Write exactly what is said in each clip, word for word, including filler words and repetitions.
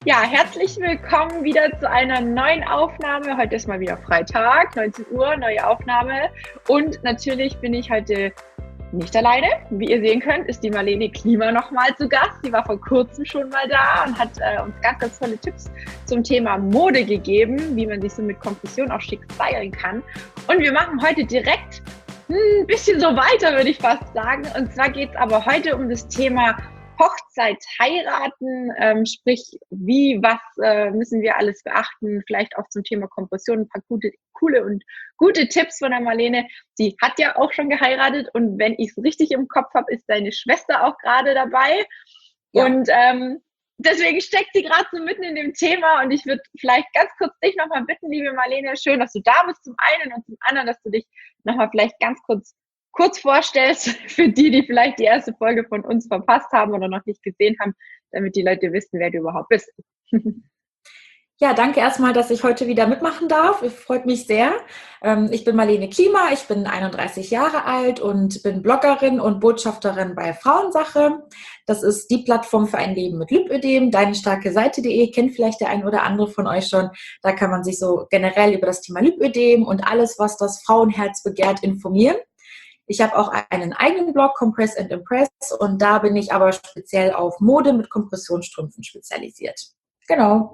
Ja, herzlich willkommen wieder zu einer neuen Aufnahme. Heute ist mal wieder Freitag, neunzehn Uhr, neue Aufnahme. Und natürlich bin ich heute nicht alleine. Wie ihr sehen könnt, ist die Marlene Klima nochmal zu Gast. Sie war vor kurzem schon mal da und hat äh, uns ganz, ganz tolle Tipps zum Thema Mode gegeben, wie man sich so mit Kompression auch schick stylen kann. Und wir machen heute direkt ein bisschen so weiter, würde ich fast sagen. Und zwar geht es aber heute um das Thema Hochzeit, heiraten, ähm, sprich, wie, was äh, müssen wir alles beachten, vielleicht auch zum Thema Kompression, ein paar gute, coole und gute Tipps von der Marlene. Sie hat ja auch schon geheiratet und wenn ich es richtig im Kopf habe, ist deine Schwester auch gerade dabei. Ja. Und ähm, deswegen steckt sie gerade so mitten in dem Thema und ich würde vielleicht ganz kurz dich nochmal bitten, liebe Marlene, schön, dass du da bist zum einen und zum anderen, dass du dich nochmal vielleicht ganz kurz kurz vorstellst, für die, die vielleicht die erste Folge von uns verpasst haben oder noch nicht gesehen haben, damit die Leute wissen, wer du überhaupt bist. Ja, danke erstmal, dass ich heute wieder mitmachen darf. Es freut mich sehr. Ich bin Marlene Klima, ich bin einunddreißig Jahre alt und bin Bloggerin und Botschafterin bei Frauensache. Das ist die Plattform für ein Leben mit Lipödem, deinestarkeseite punkt de, kennt vielleicht der ein oder andere von euch schon. Da kann man sich so generell über das Thema Lipödem und alles, was das Frauenherz begehrt, informieren. Ich habe auch einen eigenen Blog, Compress and Impress, und da bin ich aber speziell auf Mode mit Kompressionsstrümpfen spezialisiert. Genau.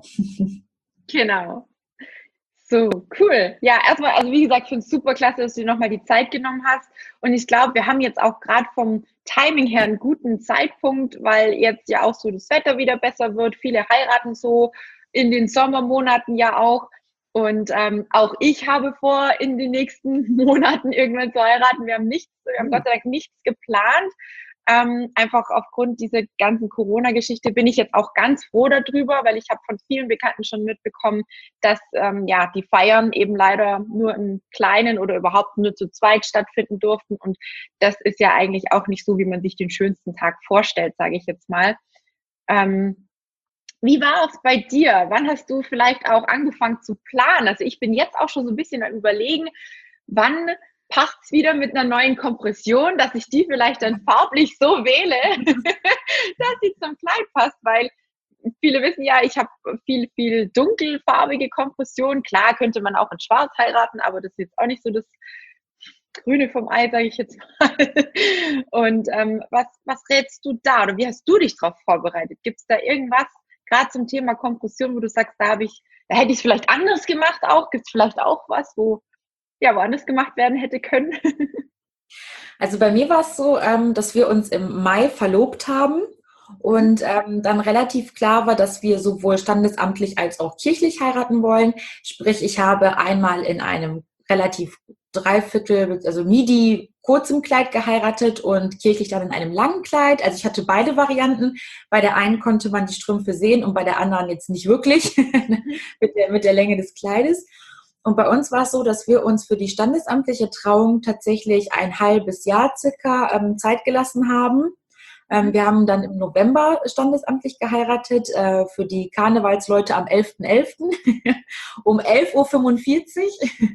Genau. So, cool. Ja, erstmal, also wie gesagt, ich finde es super klasse, dass du dir nochmal die Zeit genommen hast. Und ich glaube, wir haben jetzt auch gerade vom Timing her einen guten Zeitpunkt, weil jetzt ja auch so das Wetter wieder besser wird. Viele heiraten so in den Sommermonaten ja auch. Und ähm, auch ich habe vor, in den nächsten Monaten irgendwann zu heiraten. Wir haben nichts, wir haben Gott sei Dank nichts geplant. Ähm, einfach aufgrund dieser ganzen Corona-Geschichte bin ich jetzt auch ganz froh darüber, weil ich habe von vielen Bekannten schon mitbekommen, dass ähm, ja die Feiern eben leider nur im Kleinen oder überhaupt nur zu zweit stattfinden durften. Und das ist ja eigentlich auch nicht so, wie man sich den schönsten Tag vorstellt, sage ich jetzt mal. Ähm, Wie war es bei dir? Wann hast du vielleicht auch angefangen zu planen? Also ich bin jetzt auch schon so ein bisschen am Überlegen, wann passt es wieder mit einer neuen Kompression, dass ich die vielleicht dann farblich so wähle, dass sie zum Kleid passt, weil viele wissen ja, ich habe viel, viel dunkelfarbige Kompression. Klar könnte man auch in Schwarz heiraten, aber das ist jetzt auch nicht so das Grüne vom Ei, sage ich jetzt mal. Und ähm, was, was rätst du da oder wie hast du dich darauf vorbereitet? Gibt es da irgendwas, gerade zum Thema Kompression, wo du sagst, da habe ich, da hätte ich es vielleicht anders gemacht auch? Gibt es vielleicht auch was, wo ja woanders gemacht werden hätte können? Also bei mir war es so, ähm, dass wir uns im Mai verlobt haben und ähm, dann relativ klar war, dass wir sowohl standesamtlich als auch kirchlich heiraten wollen. Sprich, ich habe einmal in einem relativ Dreiviertel, also Midi, kurzem Kleid geheiratet und kirchlich dann in einem langen Kleid. Also ich hatte beide Varianten. Bei der einen konnte man die Strümpfe sehen und bei der anderen jetzt nicht wirklich mit der, mit der Länge des Kleides. Und bei uns war es so, dass wir uns für die standesamtliche Trauung tatsächlich ein halbes Jahr circa ähm, Zeit gelassen haben. Ähm, wir haben dann im November standesamtlich geheiratet, äh, für die Karnevalsleute am elften elften um elf Uhr fünfundvierzig.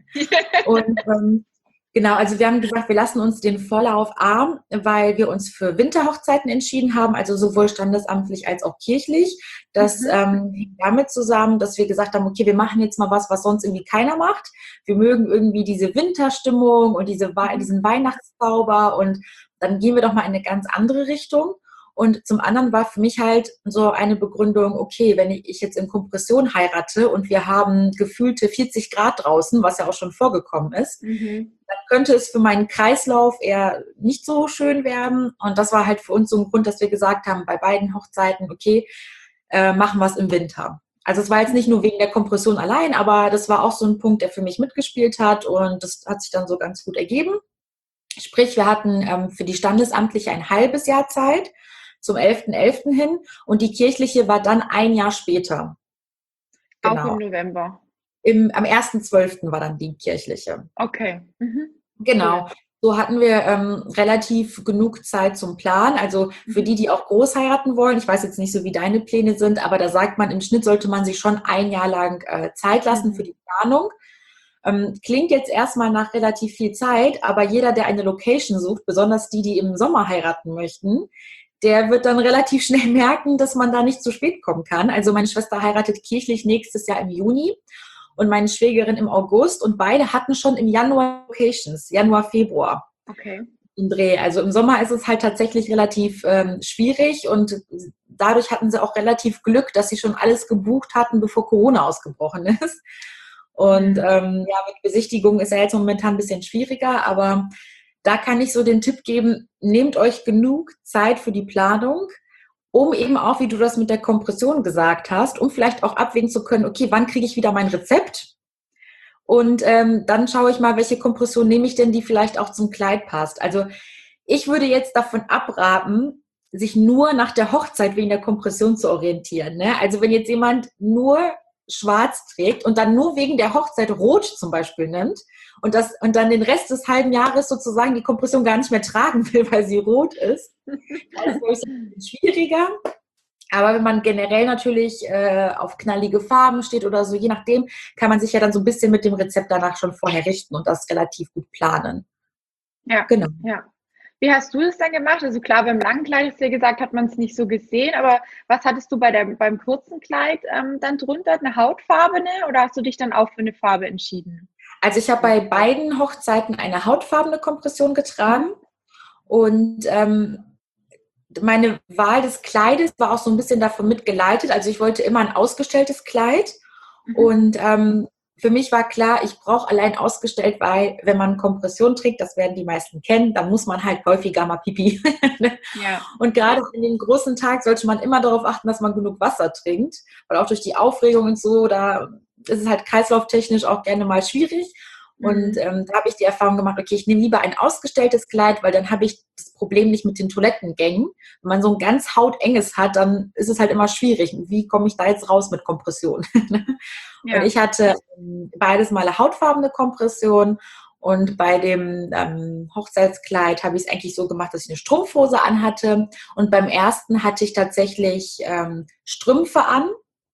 Und ähm, genau, also wir haben gesagt, wir lassen uns den Vorlauf arm, weil wir uns für Winterhochzeiten entschieden haben, also sowohl standesamtlich als auch kirchlich. Das mhm. ähm, hängt damit zusammen, dass wir gesagt haben, okay, wir machen jetzt mal was, was sonst irgendwie keiner macht. Wir mögen irgendwie diese Winterstimmung und diese, diesen Weihnachtszauber und dann gehen wir doch mal in eine ganz andere Richtung. Und zum anderen war für mich halt so eine Begründung, okay, wenn ich jetzt in Kompression heirate und wir haben gefühlte vierzig Grad draußen, was ja auch schon vorgekommen ist, mhm. dann könnte es für meinen Kreislauf eher nicht so schön werden. Und das war halt für uns so ein Grund, dass wir gesagt haben, bei beiden Hochzeiten, okay, äh, machen wir es im Winter. Also es war jetzt nicht nur wegen der Kompression allein, aber das war auch so ein Punkt, der für mich mitgespielt hat und das hat sich dann so ganz gut ergeben. Sprich, wir hatten ähm, für die standesamtliche ein halbes Jahr Zeit zum elften elften hin und die kirchliche war dann ein Jahr später. Genau. Auch im November? Im, am ersten zwölften war dann die kirchliche. Okay. Mhm. Genau. Cool. So hatten wir ähm, relativ genug Zeit zum Plan. Also für die, die auch groß heiraten wollen, ich weiß jetzt nicht so, wie deine Pläne sind, aber da sagt man, im Schnitt sollte man sich schon ein Jahr lang äh, Zeit lassen mhm. für die Planung. Ähm, klingt jetzt erstmal nach relativ viel Zeit, aber jeder, der eine Location sucht, besonders die, die im Sommer heiraten möchten, der wird dann relativ schnell merken, dass man da nicht zu spät kommen kann. Also meine Schwester heiratet kirchlich nächstes Jahr im Juni und meine Schwägerin im August und beide hatten schon im Januar Locations, Januar, Februar. Okay. Im Dreh. Also im Sommer ist es halt tatsächlich relativ ähm, schwierig und dadurch hatten sie auch relativ Glück, dass sie schon alles gebucht hatten, bevor Corona ausgebrochen ist. Und ähm, ja, mit Besichtigung ist ja jetzt momentan ein bisschen schwieriger, aber da kann ich so den Tipp geben, nehmt euch genug Zeit für die Planung, um eben auch, wie du das mit der Kompression gesagt hast, um vielleicht auch abwägen zu können, okay, wann kriege ich wieder mein Rezept? Und ähm, dann schaue ich mal, welche Kompression nehme ich denn, die vielleicht auch zum Kleid passt. Also ich würde jetzt davon abraten, sich nur nach der Hochzeit wegen der Kompression zu orientieren. Ne? Also wenn jetzt jemand nur schwarz trägt und dann nur wegen der Hochzeit rot zum Beispiel nimmt und, das, und dann den Rest des halben Jahres sozusagen die Kompression gar nicht mehr tragen will, weil sie rot ist, das ist es ein bisschen schwieriger. Aber wenn man generell natürlich äh, auf knallige Farben steht oder so, je nachdem, kann man sich ja dann so ein bisschen mit dem Rezept danach schon vorher richten und das relativ gut planen. Ja, genau. Ja. Wie hast du das dann gemacht? Also klar, beim langen Kleid, hast du ja gesagt, hat man es nicht so gesehen, aber was hattest du bei der, beim kurzen Kleid ähm, dann drunter? Eine hautfarbene oder hast du dich dann auch für eine Farbe entschieden? Also ich habe bei beiden Hochzeiten eine hautfarbene Kompression getragen mhm. und ähm, meine Wahl des Kleides war auch so ein bisschen davon mitgeleitet. Also ich wollte immer ein ausgestelltes Kleid mhm. und ähm, für mich war klar, ich brauche allein ausgestellt, weil wenn man Kompression trägt, das werden die meisten kennen, dann muss man halt häufiger mal Pipi. Ja. Und gerade an dem großen Tag sollte man immer darauf achten, dass man genug Wasser trinkt, weil auch durch die Aufregung und so, da ist es halt kreislauftechnisch auch gerne mal schwierig. Und mhm. ähm, da habe ich die Erfahrung gemacht, okay, ich nehme lieber ein ausgestelltes Kleid, weil dann habe ich das Problem nicht mit den Toilettengängen. Wenn man so ein ganz hautenges hat, dann ist es halt immer schwierig. Wie komme ich da jetzt raus mit Kompression? Ja. Und ich hatte ähm, beides mal eine hautfarbene Kompression und bei dem ähm, Hochzeitskleid habe ich es eigentlich so gemacht, dass ich eine Strumpfhose anhatte und beim ersten hatte ich tatsächlich ähm, Strümpfe an.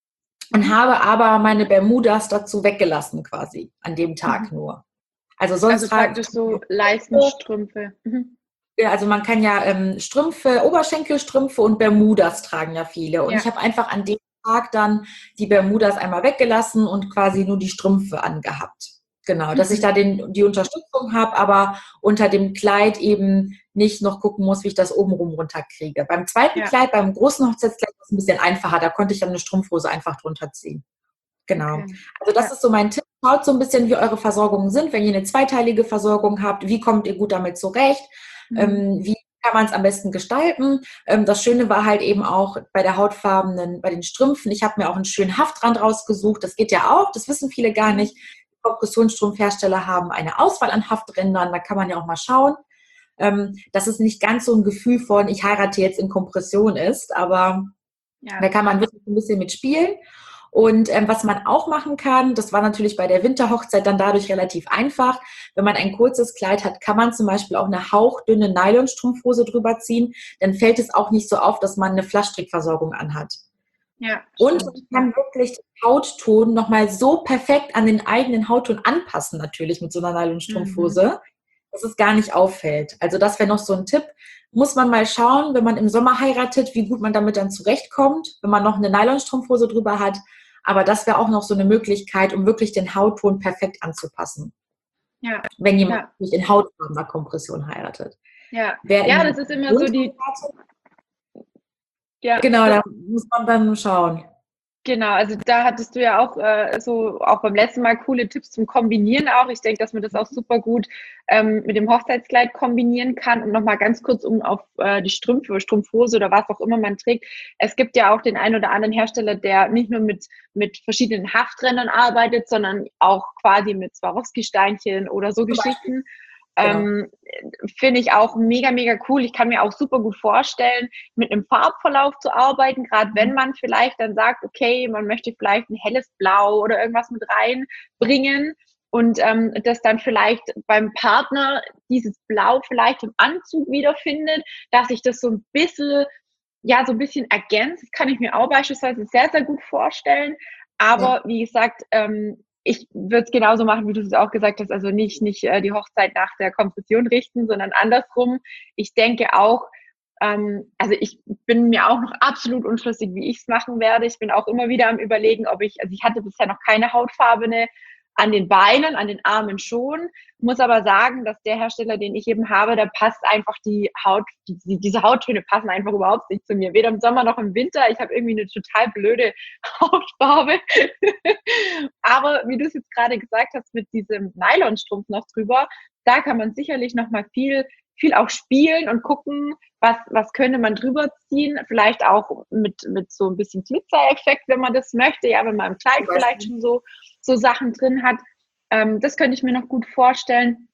Und habe aber meine Bermudas dazu weggelassen quasi, an dem Tag mhm. nur. Also sonst also praktisch so Leistenstrümpfe. Mhm. Ja, also man kann ja ähm, Strümpfe, Oberschenkelstrümpfe und Bermudas tragen ja viele. Und ja. ich habe einfach an dem Tag dann die Bermudas einmal weggelassen und quasi nur die Strümpfe angehabt. Genau, dass ich da den, die Unterstützung habe, aber unter dem Kleid eben nicht noch gucken muss, wie ich das obenrum runterkriege. Beim zweiten ja. Kleid, beim großen Hochzeitskleid ist es ein bisschen einfacher. Da konnte ich dann eine Strumpfhose einfach drunter ziehen. Genau. Okay. Also das ja. ist so mein Tipp. Schaut so ein bisschen, wie eure Versorgungen sind. Wenn ihr eine zweiteilige Versorgung habt, wie kommt ihr gut damit zurecht? Mhm. Ähm, wie kann man es am besten gestalten? Ähm, das Schöne war halt eben auch bei der hautfarbenen, bei den Strümpfen. Ich habe mir auch einen schönen Haftrand rausgesucht. Das geht ja auch. Das wissen viele gar nicht. Kompressionsstrumpfhersteller haben eine Auswahl an Hafträndern, da kann man ja auch mal schauen, ähm, dass es nicht ganz so ein Gefühl von, ich heirate jetzt in Kompression ist, aber ja. da kann man wirklich ein bisschen mitspielen. Und ähm, was man auch machen kann, das war natürlich bei der Winterhochzeit dann dadurch relativ einfach, wenn man ein kurzes Kleid hat, kann man zum Beispiel auch eine hauchdünne Nylonstrumpfhose drüber ziehen, dann fällt es auch nicht so auf, dass man eine Flaschstrickversorgung anhat. Ja, und man kann wirklich den Hautton nochmal so perfekt an den eigenen Hautton anpassen, natürlich mit so einer Nylonstrumpfhose, mhm. dass es gar nicht auffällt. Also das wäre noch so ein Tipp. Muss man mal schauen, wenn man im Sommer heiratet, wie gut man damit dann zurechtkommt, wenn man noch eine Nylonstrumpfhose drüber hat. Aber das wäre auch noch so eine Möglichkeit, um wirklich den Hautton perfekt anzupassen. Ja. Wenn jemand ja. nicht in hautfarbener Kompression heiratet. Ja, ja das ist immer so die... Ja. Genau, da muss man dann schauen. Genau, also da hattest du ja auch äh, so auch beim letzten Mal coole Tipps zum Kombinieren auch. Ich denke, dass man das auch super gut ähm, mit dem Hochzeitskleid kombinieren kann. Und nochmal ganz kurz, um auf äh, die Strümpfe, Strumpfhose oder was auch immer man trägt. Es gibt ja auch den einen oder anderen Hersteller, der nicht nur mit, mit verschiedenen Hafträndern arbeitet, sondern auch quasi mit Swarovski-Steinchen oder so Geschichten. Genau. Ähm, finde ich auch mega, mega cool. Ich kann mir auch super gut vorstellen, mit einem Farbverlauf zu arbeiten, gerade mhm. wenn man vielleicht dann sagt, okay, man möchte vielleicht ein helles Blau oder irgendwas mit reinbringen und ähm, das dann vielleicht beim Partner dieses Blau vielleicht im Anzug wiederfindet, dass sich das so ein bisschen, ja, so ein bisschen ergänzt. Das kann ich mir auch beispielsweise sehr, sehr gut vorstellen. Aber ja. wie gesagt, ähm, ich würde es genauso machen, wie du es auch gesagt hast, also nicht, nicht äh, die Hochzeit nach der Kompression richten, sondern andersrum. Ich denke auch, Ähm, also ich bin mir auch noch absolut unschlüssig, wie ich es machen werde. Ich bin auch immer wieder am Überlegen, ob ich, also ich hatte bisher noch keine hautfarbene, an den Beinen, an den Armen schon, muss aber sagen, dass der Hersteller, den ich eben habe, da passt einfach die Haut, die, diese Hauttöne passen einfach überhaupt nicht zu mir, weder im Sommer noch im Winter. Ich habe irgendwie eine total blöde Hautfarbe. Aber wie du es jetzt gerade gesagt hast, mit diesem Nylonstrumpf noch drüber, da kann man sicherlich noch mal viel viel auch spielen und gucken, was, was könnte man drüber ziehen, vielleicht auch mit, mit so ein bisschen Glitzereffekt, wenn man das möchte, ja, wenn man im Kleid vielleicht schon so, so Sachen drin hat. Ähm, das könnte ich mir noch gut vorstellen.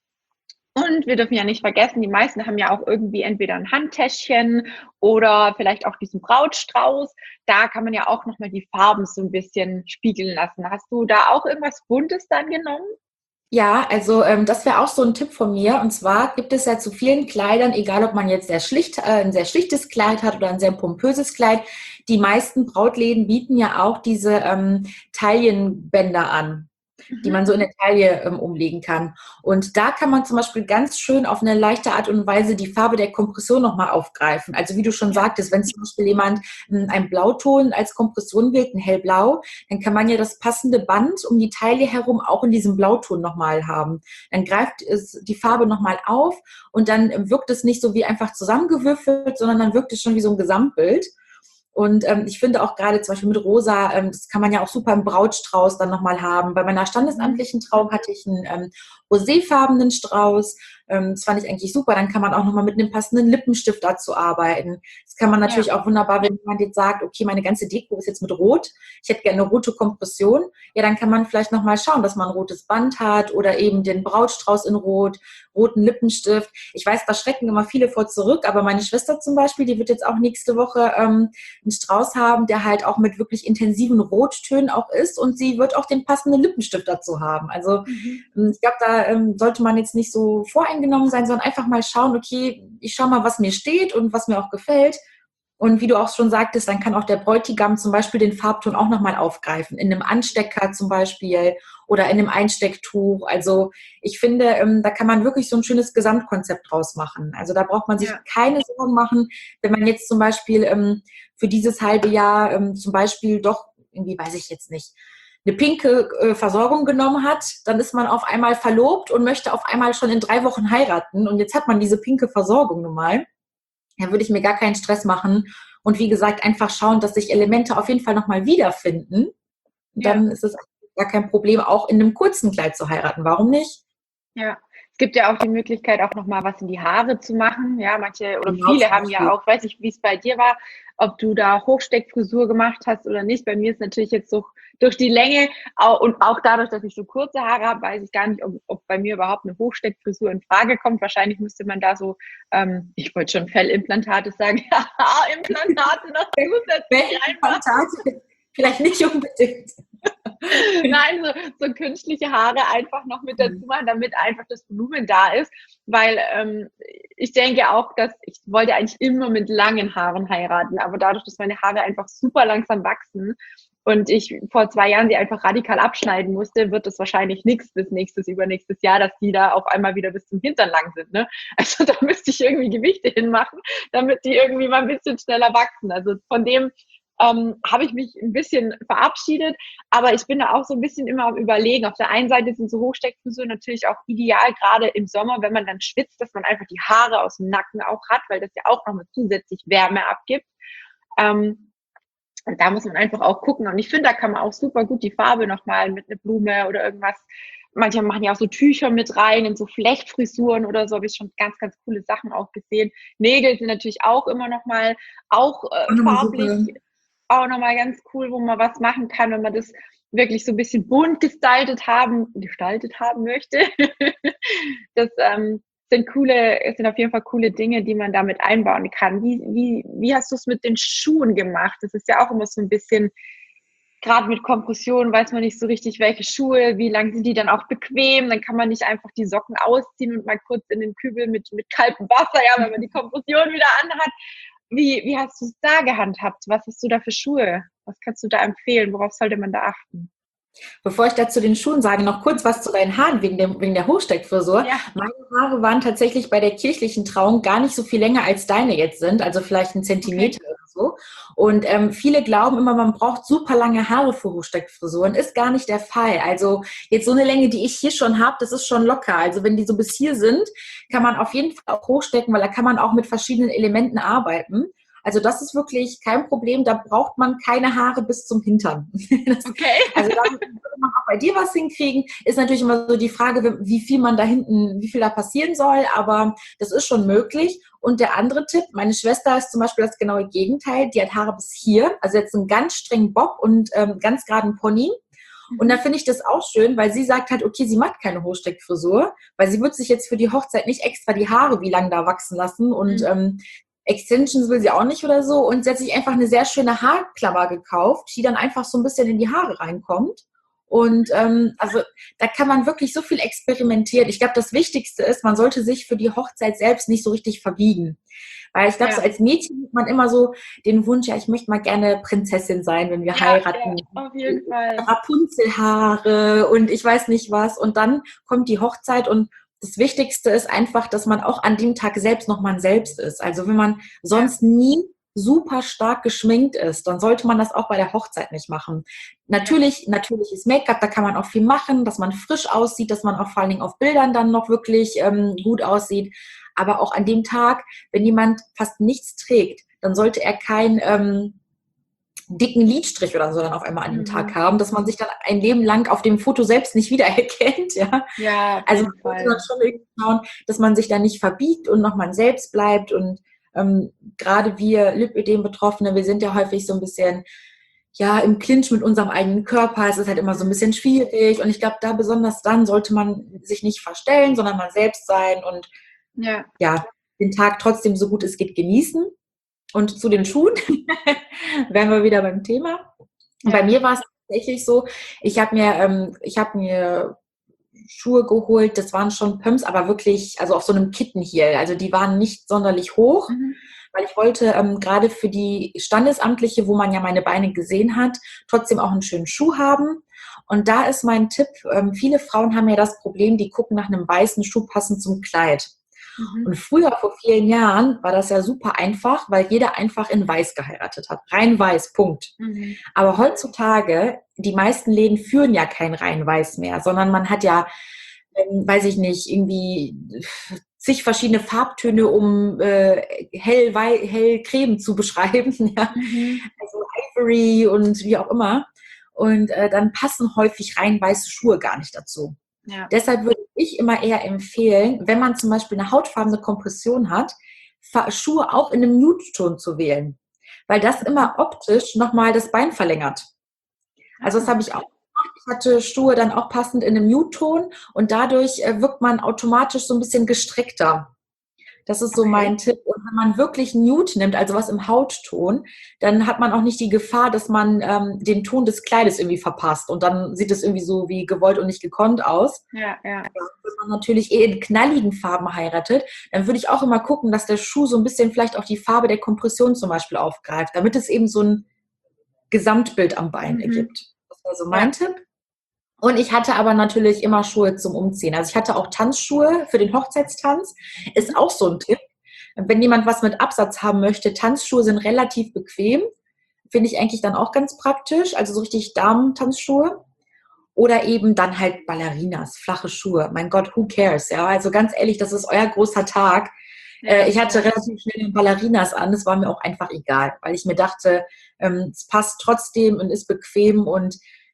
Und wir dürfen ja nicht vergessen, die meisten haben ja auch irgendwie entweder ein Handtäschchen oder vielleicht auch diesen Brautstrauß. Da kann man ja auch nochmal die Farben so ein bisschen spiegeln lassen. Hast du da auch irgendwas Buntes dann genommen? Ja, also ähm, das wäre auch so ein Tipp von mir. Und zwar gibt es ja zu vielen Kleidern, egal ob man jetzt sehr schlicht, äh, ein sehr schlichtes Kleid hat oder ein sehr pompöses Kleid, die meisten Brautläden bieten ja auch diese ähm, Taillenbänder an, die Mhm. man so in der Taille ähm, umlegen kann. Und da kann man zum Beispiel ganz schön auf eine leichte Art und Weise die Farbe der Kompression nochmal aufgreifen. Also wie du schon Ja, sagtest, wenn zum Beispiel jemand ähm, einen Blauton als Kompression wählt, ein hellblau, dann kann man ja das passende Band um die Taille herum auch in diesem Blauton nochmal haben. Dann greift es die Farbe nochmal auf und dann ähm, wirkt es nicht so wie einfach zusammengewürfelt, sondern dann wirkt es schon wie so ein Gesamtbild. Und ähm, ich finde auch gerade zum Beispiel mit Rosa, ähm, das kann man ja auch super im Brautstrauß dann nochmal haben. Bei meiner mhm. standesamtlichen Trauung hatte ich einen ähm, roséfarbenen Strauß. Ähm, das fand ich eigentlich super. Dann kann man auch nochmal mit einem passenden Lippenstift dazu arbeiten. Das kann man Ja, natürlich auch wunderbar, wenn jemand jetzt sagt, okay, meine ganze Deko ist jetzt mit Rot. Ich hätte gerne eine rote Kompression. Ja, dann kann man vielleicht nochmal schauen, dass man ein rotes Band hat oder eben den Brautstrauß in Rot, roten Lippenstift. Ich weiß, da schrecken immer viele vor zurück, aber meine Schwester zum Beispiel, die wird jetzt auch nächste Woche ähm, einen Strauß haben, der halt auch mit wirklich intensiven Rottönen auch ist und sie wird auch den passenden Lippenstift dazu haben. Also mhm. ich glaube, da ähm, sollte man jetzt nicht so voreingenommen sein, sondern einfach mal schauen, okay, ich schaue mal, was mir steht und was mir auch gefällt. Und wie du auch schon sagtest, dann kann auch der Bräutigam zum Beispiel den Farbton auch nochmal aufgreifen. In einem Anstecker zum Beispiel oder in einem Einstecktuch. Also ich finde, ähm, da kann man wirklich so ein schönes Gesamtkonzept draus machen. Also da braucht man sich Ja, keine Sorgen machen, wenn man jetzt zum Beispiel ähm, für dieses halbe Jahr ähm, zum Beispiel doch, irgendwie weiß ich jetzt nicht, eine pinke äh, Versorgung genommen hat, dann ist man auf einmal verlobt und möchte auf einmal schon in drei Wochen heiraten. Und jetzt hat man diese pinke Versorgung nun mal. Da würde ich mir gar keinen Stress machen. Und wie gesagt, einfach schauen, dass sich Elemente auf jeden Fall nochmal wiederfinden. Und ja. dann ist es gar kein Problem, auch in einem kurzen Kleid zu heiraten. Warum nicht? Ja, es gibt ja auch die Möglichkeit, auch noch mal was in die Haare zu machen. Ja, manche oder Genau, viele zum haben ja Beispiel. auch, weiß nicht, wie es bei dir war, ob du da Hochsteckfrisur gemacht hast oder nicht. Bei mir ist natürlich jetzt so durch die Länge au und auch dadurch, dass ich so kurze Haare habe, weiß ich gar nicht, ob ob bei mir überhaupt eine Hochsteckfrisur in Frage kommt. Wahrscheinlich müsste man da so, ähm, ich wollte schon Fellimplantate sagen, Haarimplantate noch zusätzlich einbauen. Fantastisch. Vielleicht nicht unbedingt. Nein, so, so künstliche Haare einfach noch mit dazu machen, damit einfach das Volumen da ist. Weil ähm, ich denke auch, dass ich wollte eigentlich immer mit langen Haaren heiraten, aber dadurch, dass meine Haare einfach super langsam wachsen und ich vor zwei Jahren sie einfach radikal abschneiden musste, wird es wahrscheinlich nichts bis nächstes, übernächstes Jahr, dass die da auf einmal wieder bis zum Hintern lang sind. Ne? Also da müsste ich irgendwie Gewichte hinmachen, damit die irgendwie mal ein bisschen schneller wachsen. Also von dem ähm, habe ich mich ein bisschen verabschiedet, aber ich bin da auch so ein bisschen immer am Überlegen. Auf der einen Seite sind so Hochsteckfrisuren natürlich auch ideal, gerade im Sommer, wenn man dann schwitzt, dass man einfach die Haare aus dem Nacken auch hat, weil das ja auch nochmal zusätzlich Wärme abgibt. Ähm, und da muss man einfach auch gucken. Und ich finde, da kann man auch super gut die Farbe nochmal mit einer Blume oder irgendwas. Manche machen ja auch so Tücher mit rein in so Flechtfrisuren oder so. Habe ich schon ganz, ganz coole Sachen auch gesehen. Nägel sind natürlich auch immer nochmal auch Auch äh, nochmal farblich super. auch nochmal ganz cool, wo man was machen kann, wenn man das wirklich so ein bisschen bunt gestaltet haben, gestaltet haben möchte. Das ähm, sind coole, es sind auf jeden Fall coole Dinge, die man damit einbauen kann. Wie, wie, wie hast du es mit den Schuhen gemacht? Das ist ja auch immer so ein bisschen, gerade mit Kompression weiß man nicht so richtig, welche Schuhe, wie lang sind die dann auch bequem. Dann kann man nicht einfach die Socken ausziehen und mal kurz in den Kübel mit, mit kaltem Wasser, ja, wenn man die Kompression wieder anhat. Wie, wie hast du es da gehandhabt? Was hast du da für Schuhe? Was kannst du da empfehlen? Worauf sollte man da achten? Bevor ich dazu den Schuhen sage, noch kurz was zu deinen Haaren wegen, dem, wegen der Hochsteckfrisur. Ja, Meine Haare waren tatsächlich bei der kirchlichen Trauung gar nicht so viel länger als deine jetzt sind, also vielleicht einen okay. Zentimeter oder so. Und ähm, viele glauben immer, man braucht super lange Haare für Hochsteckfrisuren. Ist gar nicht der Fall. Also jetzt so eine Länge, die ich hier schon habe, das ist schon locker. Also wenn die so bis hier sind, kann man auf jeden Fall auch hochstecken, weil da kann man auch mit verschiedenen Elementen arbeiten. Also das ist wirklich kein Problem, da braucht man keine Haare bis zum Hintern. Das, Okay. also da würde man auch bei dir was hinkriegen. Ist natürlich immer so die Frage, wie viel man da hinten, wie viel da passieren soll, aber das ist schon möglich. Und der andere Tipp, meine Schwester ist zum Beispiel das genaue Gegenteil, die hat Haare bis hier, also jetzt einen ganz strengen Bob und ähm, ganz geraden Pony. Und da Mhm. finde ich das auch schön, weil sie sagt halt, okay, sie macht keine Hochsteckfrisur, weil sie wird sich jetzt für die Hochzeit nicht extra die Haare wie lang da wachsen lassen und Mhm. ähm, Extensions will sie auch nicht oder so. Und sie hat sich einfach eine sehr schöne Haarklammer gekauft, die dann einfach so ein bisschen in die Haare reinkommt. Und ähm, also da kann man wirklich so viel experimentieren. Ich glaube, das Wichtigste ist, man sollte sich für die Hochzeit selbst nicht so richtig verbiegen. Weil ich glaube, so Ja, als Mädchen hat man immer so den Wunsch, ja, ich möchte mal gerne Prinzessin sein, wenn wir ja, ja, heiraten. auf jeden Fall. Rapunzelhaare und ich weiß nicht was. Und dann kommt die Hochzeit und das Wichtigste ist einfach, dass man auch an dem Tag selbst noch man selbst ist. Also wenn man Ja, sonst nie super stark geschminkt ist, dann sollte man das auch bei der Hochzeit nicht machen. ja, Natürlich, natürlich ist Make-up, da kann man auch viel machen, dass man frisch aussieht, dass man auch vor allen Dingen auf Bildern dann noch wirklich ähm, gut aussieht. Aber auch an dem Tag, wenn jemand fast nichts trägt, dann sollte er kein ähm, dicken Lidstrich oder so dann auf einmal an dem Tag mhm. haben, dass man sich dann ein Leben lang auf dem Foto selbst nicht wiedererkennt, ja. Ja, auf Also man jeden sollte dann Fall. schon irgendwie schauen, dass man sich da nicht verbiegt und noch man selbst bleibt und ähm, gerade wir Lipödem-Betroffene, wir sind ja häufig so ein bisschen ja im Clinch mit unserem eigenen Körper. Es ist halt immer so ein Mhm. bisschen schwierig und ich glaube, da besonders dann sollte man sich nicht verstellen, sondern man selbst sein und Ja, ja, den Tag trotzdem so gut es geht genießen. Und zu den Schuhen wären wir wieder beim Thema. Und bei ja. mir war es tatsächlich so, ich habe mir, ähm, ich habe mir Schuhe geholt, das waren schon Pumps, aber wirklich, also auf so einem Kittenhiel. Also die waren nicht sonderlich hoch, Mhm. weil ich wollte ähm, gerade für die Standesamtliche, wo man ja meine Beine gesehen hat, trotzdem auch einen schönen Schuh haben. Und da ist mein Tipp, ähm, viele Frauen haben ja das Problem, die gucken nach einem weißen Schuh passend zum Kleid. Mhm. Und früher, vor vielen Jahren, war das ja super einfach, weil jeder einfach in Weiß geheiratet hat. Rein weiß, Punkt. Mhm. Aber heutzutage, die meisten Läden führen ja kein rein weiß mehr, sondern man hat ja, ähm, weiß ich nicht, irgendwie zig verschiedene Farbtöne, um äh, hell, wei- hell creme zu beschreiben. Ja? Mhm. Also Ivory und wie auch immer. Und äh, dann passen häufig rein weiße Schuhe gar nicht dazu. Ja. Deshalb würde ich immer eher empfehlen, wenn man zum Beispiel eine hautfarbene Kompression hat, Fa- Schuhe auch in einem Nude-Ton zu wählen, weil das Mhm. immer optisch nochmal das Bein verlängert. Also das Ah, habe ich auch gemacht. Ich hatte Schuhe dann auch passend in einem Nude-Ton und dadurch äh, wirkt man automatisch so ein bisschen gestreckter. Das ist so okay. mein Tipp. Und wenn man wirklich Nude nimmt, also was im Hautton, dann hat man auch nicht die Gefahr, dass man ähm, den Ton des Kleides irgendwie verpasst. Und dann sieht es irgendwie so wie gewollt und nicht gekonnt aus. Ja, ja. Wenn man natürlich eh in knalligen Farben heiratet, dann würde ich auch immer gucken, dass der Schuh so ein bisschen vielleicht auch die Farbe der Kompression zum Beispiel aufgreift, damit es eben so ein Gesamtbild am Bein Mhm. ergibt. Das war so mein Ja. Tipp. Und ich hatte aber natürlich immer Schuhe zum Umziehen. Also ich hatte auch Tanzschuhe für den Hochzeitstanz. Ist Mhm. auch so ein Tipp. Wenn jemand was mit Absatz haben möchte, Tanzschuhe sind relativ bequem. Finde ich eigentlich dann auch ganz praktisch. Also so richtig Damen-Tanzschuhe. Oder eben dann halt Ballerinas, flache Schuhe. Mein Gott, who cares? Ja, also ganz ehrlich, das ist euer großer Tag. Äh, Ja, ich hatte ja. relativ schnell Ballerinas an. Das war mir auch einfach egal, weil ich mir dachte, ähm, es passt trotzdem und ist bequem und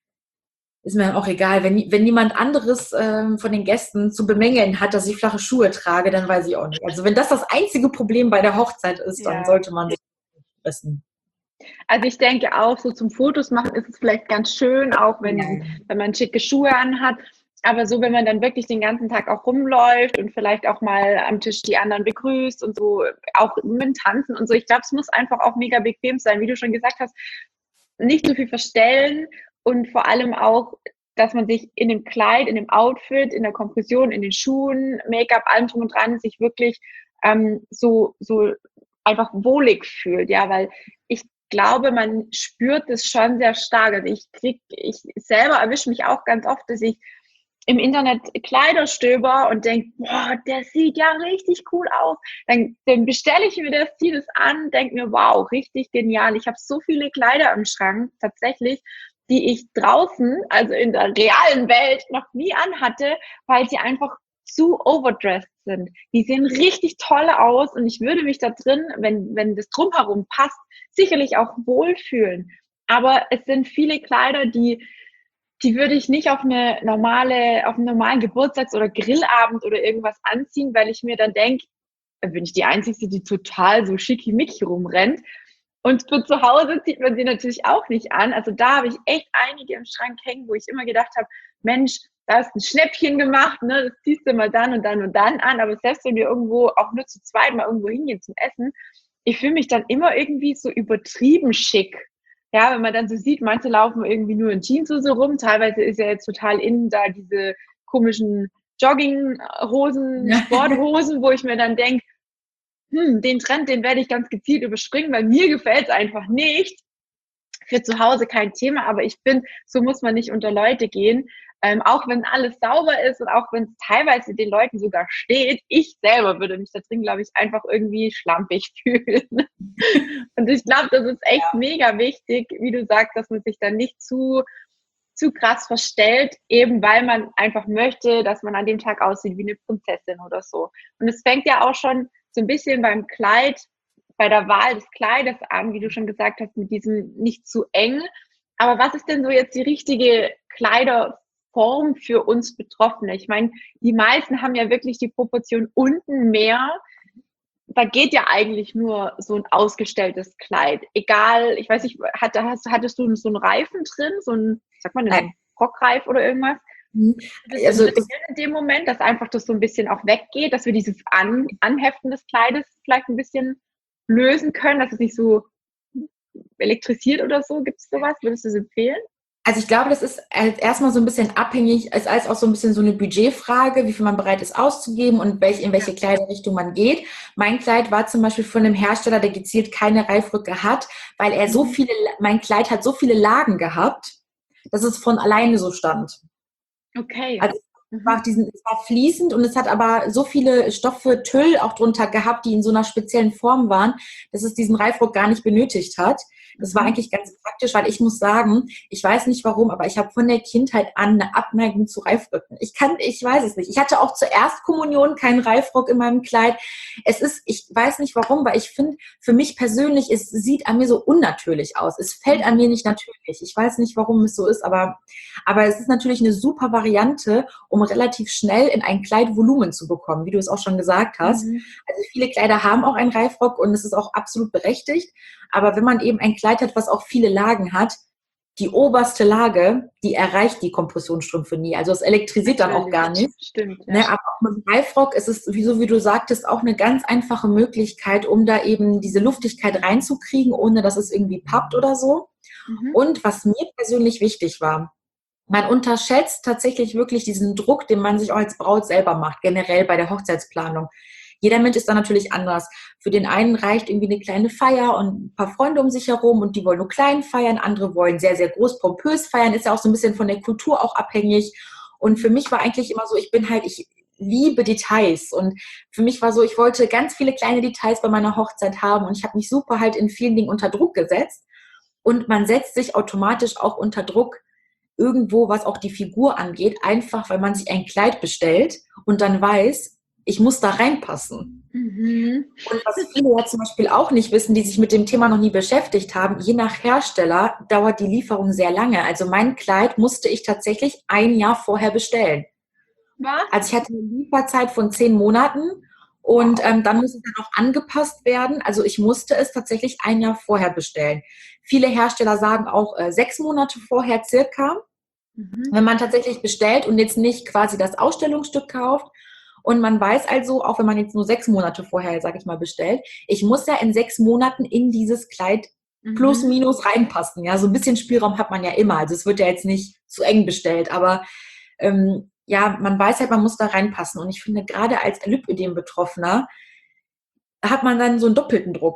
ist mir dann auch egal. Wenn, wenn niemand anderes ähm, von den Gästen zu bemängeln hat, dass ich flache Schuhe trage, dann weiß ich auch nicht. Also wenn das das einzige Problem bei der Hochzeit ist, dann Ja. sollte man sich nicht stressen. Also ich denke auch, so zum Fotos machen ist es vielleicht ganz schön, auch wenn, Ja. wenn man schicke Schuhe anhat. Aber so, wenn man dann wirklich den ganzen Tag auch rumläuft und vielleicht auch mal am Tisch die anderen begrüßt und so, auch mit dem Tanzen und so. Ich glaube, es muss einfach auch mega bequem sein, wie du schon gesagt hast, nicht so viel verstellen und vor allem auch, dass man sich in dem Kleid, in dem Outfit, in der Kompression, in den Schuhen, Make-up, allem drum und dran, sich wirklich ähm, so, so einfach wohlig fühlt, ja, weil ich glaube, man spürt es schon sehr stark. Also ich krieg, ich selber erwische mich auch ganz oft, dass ich im Internet Kleider stöber und denke, boah, der sieht ja richtig cool aus. Dann, dann bestelle ich mir das, ziehe das an, denke mir, wow, richtig genial. Ich habe so viele Kleider im Schrank tatsächlich, die ich draußen, also in der realen Welt, noch nie anhatte, weil sie einfach zu overdressed sind. Die sehen richtig toll aus und ich würde mich da drin, wenn, wenn das drumherum passt, sicherlich auch wohlfühlen. Aber es sind viele Kleider, die die würde ich nicht auf eine normale, auf einen normalen Geburtstags- oder Grillabend oder irgendwas anziehen, weil ich mir dann denke, dann bin ich die Einzige, die total so schickimicki rumrennt. Und für zu Hause zieht man sie natürlich auch nicht an. Also da habe ich echt einige im Schrank hängen, wo ich immer gedacht habe, Mensch, da ist ein Schnäppchen gemacht, ne, das ziehst du mal dann und dann und dann an. Aber selbst wenn wir irgendwo auch nur zu zweit mal irgendwo hingehen zum Essen, ich fühle mich dann immer irgendwie so übertrieben schick. Ja, wenn man dann so sieht, manche laufen irgendwie nur in Jeans so rum. Teilweise ist ja jetzt total in da diese komischen Jogginghosen, Ja. Sporthosen, wo ich mir dann denke, hm, den Trend, den werde ich ganz gezielt überspringen, weil mir gefällt es einfach nicht. Für zu Hause kein Thema, aber ich finde, so muss man nicht unter Leute gehen. Ähm, auch wenn alles sauber ist und auch wenn es teilweise den Leuten sogar steht, ich selber würde mich da drin, glaube ich, einfach irgendwie schlampig fühlen. Und ich glaube, das ist echt Ja. mega wichtig, wie du sagst, dass man sich da nicht zu, zu krass verstellt, eben weil man einfach möchte, dass man an dem Tag aussieht wie eine Prinzessin oder so. Und es fängt ja auch schon so ein bisschen beim Kleid, bei der Wahl des Kleides an, wie du schon gesagt hast, mit diesem nicht zu eng. Aber was ist denn so jetzt die richtige Kleiderform für uns Betroffene? Ich meine, die meisten haben ja wirklich die Proportion unten mehr. Da geht ja eigentlich nur so ein ausgestelltes Kleid. Egal, ich weiß nicht, hatte, hast, hattest du so einen Reifen drin, so ein, sag mal, einen Rockreif oder irgendwas? Bist Also du das, in dem Moment, dass einfach das so ein bisschen auch weggeht, dass wir dieses An Anheften des Kleides vielleicht ein bisschen lösen können, dass es nicht so elektrisiert oder so? Gibt es sowas? Würdest du es empfehlen? also ich glaube, das ist als erstmal so ein bisschen abhängig, ist als auch so ein bisschen so eine Budgetfrage, wie viel man bereit ist auszugeben und welch, in welche Kleiderrichtung man geht. Mein Kleid war zum Beispiel von einem Hersteller, der gezielt keine Reifrücke hat, weil er so Mhm. viele, mein Kleid hat so viele Lagen gehabt, dass es von alleine so stand. Okay. Also es war, Mhm. diesen, es war fließend und es hat aber so viele Stoffe, Tüll auch drunter gehabt, die in so einer speziellen Form waren, dass es diesen Reifrock gar nicht benötigt hat. Das war Mhm. eigentlich ganz praktisch, weil ich muss sagen, ich weiß nicht warum, aber ich habe von der Kindheit an eine Abneigung zu Reifröcken. Ich kann, ich weiß es nicht. Ich hatte auch zur Erstkommunion keinen Reifrock in meinem Kleid. Es ist, ich weiß nicht warum, weil ich finde, für mich persönlich, es sieht an mir so unnatürlich aus. Es fällt an mir nicht natürlich. Ich weiß nicht, warum es so ist, aber, aber es ist natürlich eine super Variante, um relativ schnell in ein Kleid Volumen zu bekommen, wie du es auch schon gesagt hast. Mhm. Also viele Kleider haben auch einen Reifrock und es ist auch absolut berechtigt. Aber wenn man eben ein Kleid hat, was auch viele Lagen hat, die oberste Lage, die erreicht die Kompressionsstrümpfe nie. Also es elektrisiert dann auch gar nicht. Stimmt, ja. Ne, aber auch mit dem Reifrock ist es, wie so wie du sagtest, auch eine ganz einfache Möglichkeit, um da eben diese Luftigkeit reinzukriegen, ohne dass es irgendwie pappt oder so. Mhm. Und was mir persönlich wichtig war, man unterschätzt tatsächlich wirklich diesen Druck, den man sich auch als Braut selber macht, generell bei der Hochzeitsplanung. Jeder Mensch ist da natürlich anders. Für den einen reicht irgendwie eine kleine Feier und ein paar Freunde um sich herum und die wollen nur klein feiern. Andere wollen sehr, sehr groß, pompös feiern. Ist ja auch so ein bisschen von der Kultur auch abhängig. Und für mich war eigentlich immer so, ich bin halt, ich liebe Details. Und für mich war so, ich wollte ganz viele kleine Details bei meiner Hochzeit haben. Und ich habe mich super halt in vielen Dingen unter Druck gesetzt. Und man setzt sich automatisch auch unter Druck, irgendwo, was auch die Figur angeht, einfach weil man sich ein Kleid bestellt und dann weiß, ich muss da reinpassen. Mhm. Und was viele ja zum Beispiel auch nicht wissen, die sich mit dem Thema noch nie beschäftigt haben, je nach Hersteller dauert die Lieferung sehr lange. Also mein Kleid musste ich tatsächlich ein Jahr vorher bestellen. Was? Also ich hatte eine Lieferzeit von zehn Monaten und Wow. ähm, dann muss es dann auch angepasst werden. Also ich musste es tatsächlich ein Jahr vorher bestellen. Viele Hersteller sagen auch äh, sechs Monate vorher circa, Mhm. wenn man tatsächlich bestellt und jetzt nicht quasi das Ausstellungsstück kauft. Und man weiß also, auch wenn man jetzt nur sechs Monate vorher, sage ich mal, bestellt, ich muss ja in sechs Monaten in dieses Kleid plus Mhm. minus reinpassen. Ja, so ein bisschen Spielraum hat man ja immer. Also es wird ja jetzt nicht zu eng bestellt, aber ähm, ja, man weiß halt, man muss da reinpassen. Und ich finde, gerade als Lipödem-Betroffener hat man dann so einen doppelten Druck.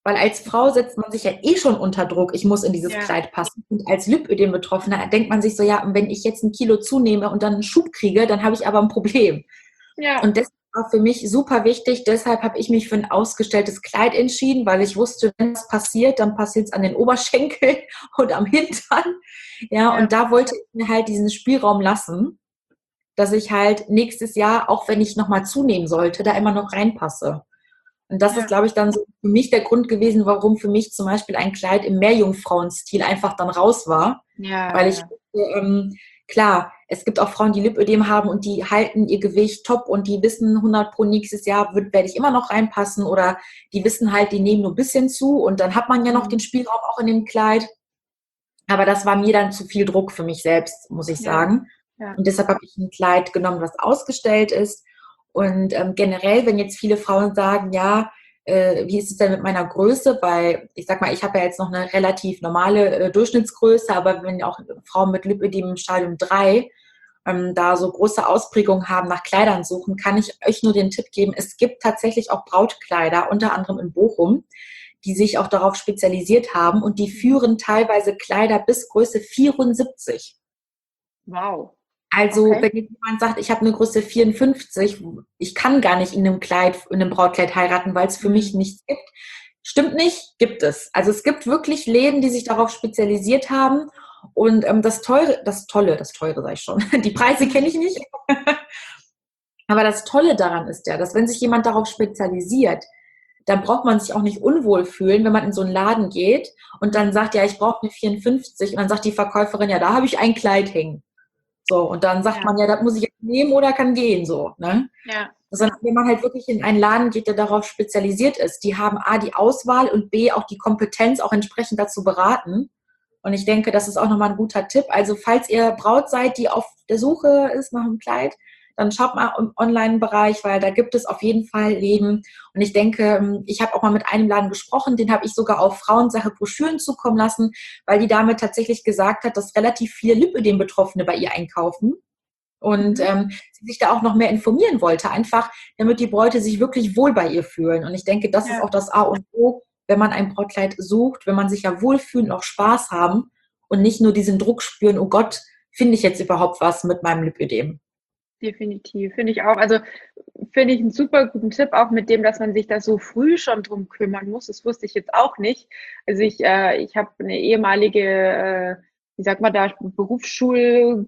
Weil als Frau setzt man sich ja eh schon unter Druck, ich muss in dieses Ja. Kleid passen. Und als Lipödem-Betroffener denkt man sich so, ja, wenn ich jetzt ein Kilo zunehme und dann einen Schub kriege, dann habe ich aber ein Problem. Ja. Und das war für mich super wichtig. Deshalb habe ich mich für ein ausgestelltes Kleid entschieden, weil ich wusste, wenn es passiert, dann passiert es an den Oberschenkeln und am Hintern. Ja, Ja. und da wollte ich mir halt diesen Spielraum lassen, dass ich halt nächstes Jahr, auch wenn ich nochmal zunehmen sollte, da immer noch reinpasse. Und das Ja. ist, glaube ich, dann so für mich der Grund gewesen, warum für mich zum Beispiel ein Kleid im Meerjungfrauenstil einfach dann raus war. Ja, Weil ich, ja. ähm, klar, es gibt auch Frauen, die Lipödem haben und die halten ihr Gewicht top und die wissen, hundert pro nächstes Jahr wird, werde ich immer noch reinpassen, oder die wissen halt, die nehmen nur ein bisschen zu und dann hat man ja noch Mhm. den Spielraum auch in dem Kleid. Aber das war mir dann zu viel Druck für mich selbst, muss ich Ja. sagen. Ja. Und deshalb habe ich ein Kleid genommen, was ausgestellt ist. Und ähm, generell, wenn jetzt viele Frauen sagen, ja, äh, wie ist es denn mit meiner Größe? Weil, ich sag mal, ich habe ja jetzt noch eine relativ normale äh, Durchschnittsgröße, aber wenn auch Frauen mit Lipödem im Stadium drei ähm, da so große Ausprägungen haben, nach Kleidern suchen, kann ich euch nur den Tipp geben, es gibt tatsächlich auch Brautkleider, unter anderem in Bochum, die sich auch darauf spezialisiert haben und die führen teilweise Kleider bis Größe vierundsiebzig. Wow. Also Okay. wenn jetzt jemand sagt, ich habe eine Größe vierundfünfzig, ich kann gar nicht in einem Kleid, in einem Brautkleid heiraten, weil es für mich Mhm. nichts gibt. Stimmt nicht, gibt es. Also es gibt wirklich Läden, die sich darauf spezialisiert haben. Und ähm, das Teure, das Tolle, das Teure sage ich schon, die Preise kenne ich nicht. Aber das Tolle daran ist ja, dass wenn sich jemand darauf spezialisiert, dann braucht man sich auch nicht unwohl fühlen, wenn man in so einen Laden geht und dann sagt, ja, ich brauche eine vierundfünfzig, und dann sagt die Verkäuferin, ja, da habe ich ein Kleid hängen. So, und dann sagt Ja. man, ja, das muss ich jetzt nehmen oder kann gehen, so, ne? Ja. Sondern wenn man halt wirklich in einen Laden geht, der darauf spezialisiert ist, die haben A, die Auswahl und B, auch die Kompetenz, auch entsprechend dazu beraten. Und ich denke, das ist auch nochmal ein guter Tipp. Also falls ihr Braut seid, die auf der Suche ist nach einem Kleid, dann schaut mal im Online-Bereich, weil da gibt es auf jeden Fall Läden. Und ich denke, ich habe auch mal mit einem Laden gesprochen, den habe ich sogar auf Frauensache Broschüren zukommen lassen, weil die Dame tatsächlich gesagt hat, dass relativ viele Lipödem-Betroffene bei ihr einkaufen. Und Mhm. ähm, sie sich da auch noch mehr informieren wollte, einfach damit die Bräute sich wirklich wohl bei ihr fühlen. Und ich denke, das ist Ja. auch das A und O, wenn man ein Brautkleid sucht, wenn man sich ja wohlfühlen und auch Spaß haben und nicht nur diesen Druck spüren, oh Gott, finde ich jetzt überhaupt was mit meinem Lipödem? Definitiv, finde ich auch. Also, finde ich einen super guten Tipp, auch mit dem, dass man sich da so früh schon drum kümmern muss. Das wusste ich jetzt auch nicht. Also, ich äh, ich habe eine ehemalige, äh, wie sagt man da, Berufsschulkollegin,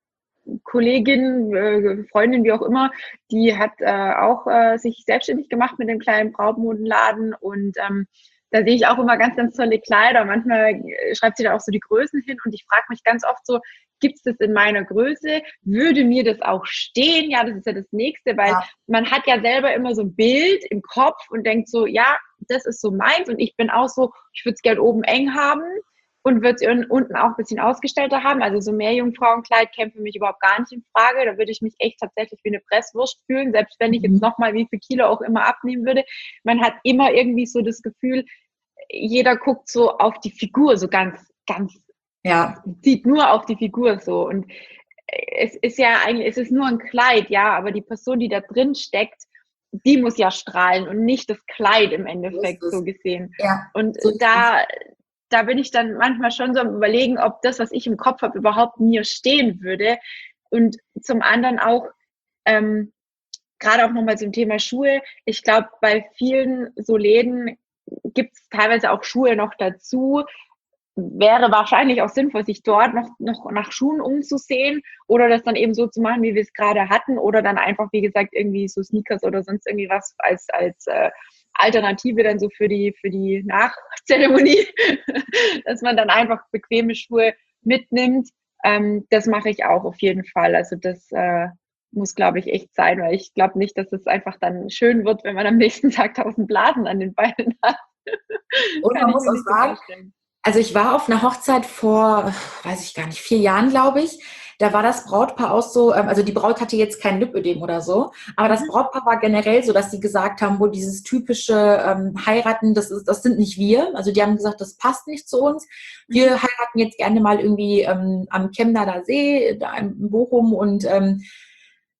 äh, Freundin, wie auch immer, die hat, äh, auch, äh, sich selbstständig gemacht mit 'nem kleinen Brautmodenladen und, ähm, da sehe ich auch immer ganz, ganz tolle Kleider. Manchmal, äh, schreibt sie da auch so die Größen hin und ich frage mich ganz oft so: „Gibt's das in meiner Größe? Würde mir das auch stehen?“ Ja, das ist ja das Nächste, weil Ja, man hat ja selber immer so ein Bild im Kopf und denkt so: „Ja, das ist so meins“, und ich bin auch so, ich würde es gern oben eng haben und würde es unten auch ein bisschen ausgestellter haben. Also, so Meerjungfrauenkleid käme für mich überhaupt gar nicht in Frage. Da würde ich mich echt tatsächlich wie eine Presswurst fühlen, selbst wenn ich jetzt mhm. noch mal wie viel Kilo auch immer abnehmen würde. Man hat immer irgendwie so das Gefühl, jeder guckt so auf die Figur, so ganz, ganz, Ja, sieht nur auf die Figur so. Und es ist ja eigentlich, es ist nur ein Kleid, ja, aber die Person, die da drin steckt, die muss ja strahlen und nicht das Kleid im so ist Endeffekt, es. so gesehen. Ja, Und so ist es. da, da bin ich dann manchmal schon so am Überlegen, ob das, was ich im Kopf habe, überhaupt mir stehen würde. Und zum anderen auch, ähm, gerade auch nochmal zum Thema Schuhe. Ich glaube, bei vielen so Läden gibt es teilweise auch Schuhe noch dazu. Wäre wahrscheinlich auch sinnvoll, sich dort noch, noch nach Schuhen umzusehen oder das dann eben so zu machen, wie wir es gerade hatten, oder dann einfach, wie gesagt, irgendwie so Sneakers oder sonst irgendwie was als, als äh, Alternative dann so für die, für die Nachzeremonie, dass man dann einfach bequeme Schuhe mitnimmt. Ähm, das mache ich auch auf jeden Fall. Also das äh, muss, glaube ich, echt sein, weil ich glaube nicht, dass es einfach dann schön wird, wenn man am nächsten Tag tausend Blasen an den Beinen hat. Und Kann man ich muss mir auch nicht so sagen, vorstellen. also ich war auf einer Hochzeit vor, weiß ich gar nicht, vier Jahren, glaube ich. Da war das Brautpaar auch so, ähm, also die Braut hatte jetzt kein Lipödem oder so, aber das Mhm. Brautpaar war generell so, dass sie gesagt haben, wo dieses typische ähm, Heiraten, das ist, das sind nicht wir. Also die haben gesagt, das passt nicht zu uns. Wir Mhm. heiraten jetzt gerne mal irgendwie ähm, am Chemnader See, da in Bochum, und ähm,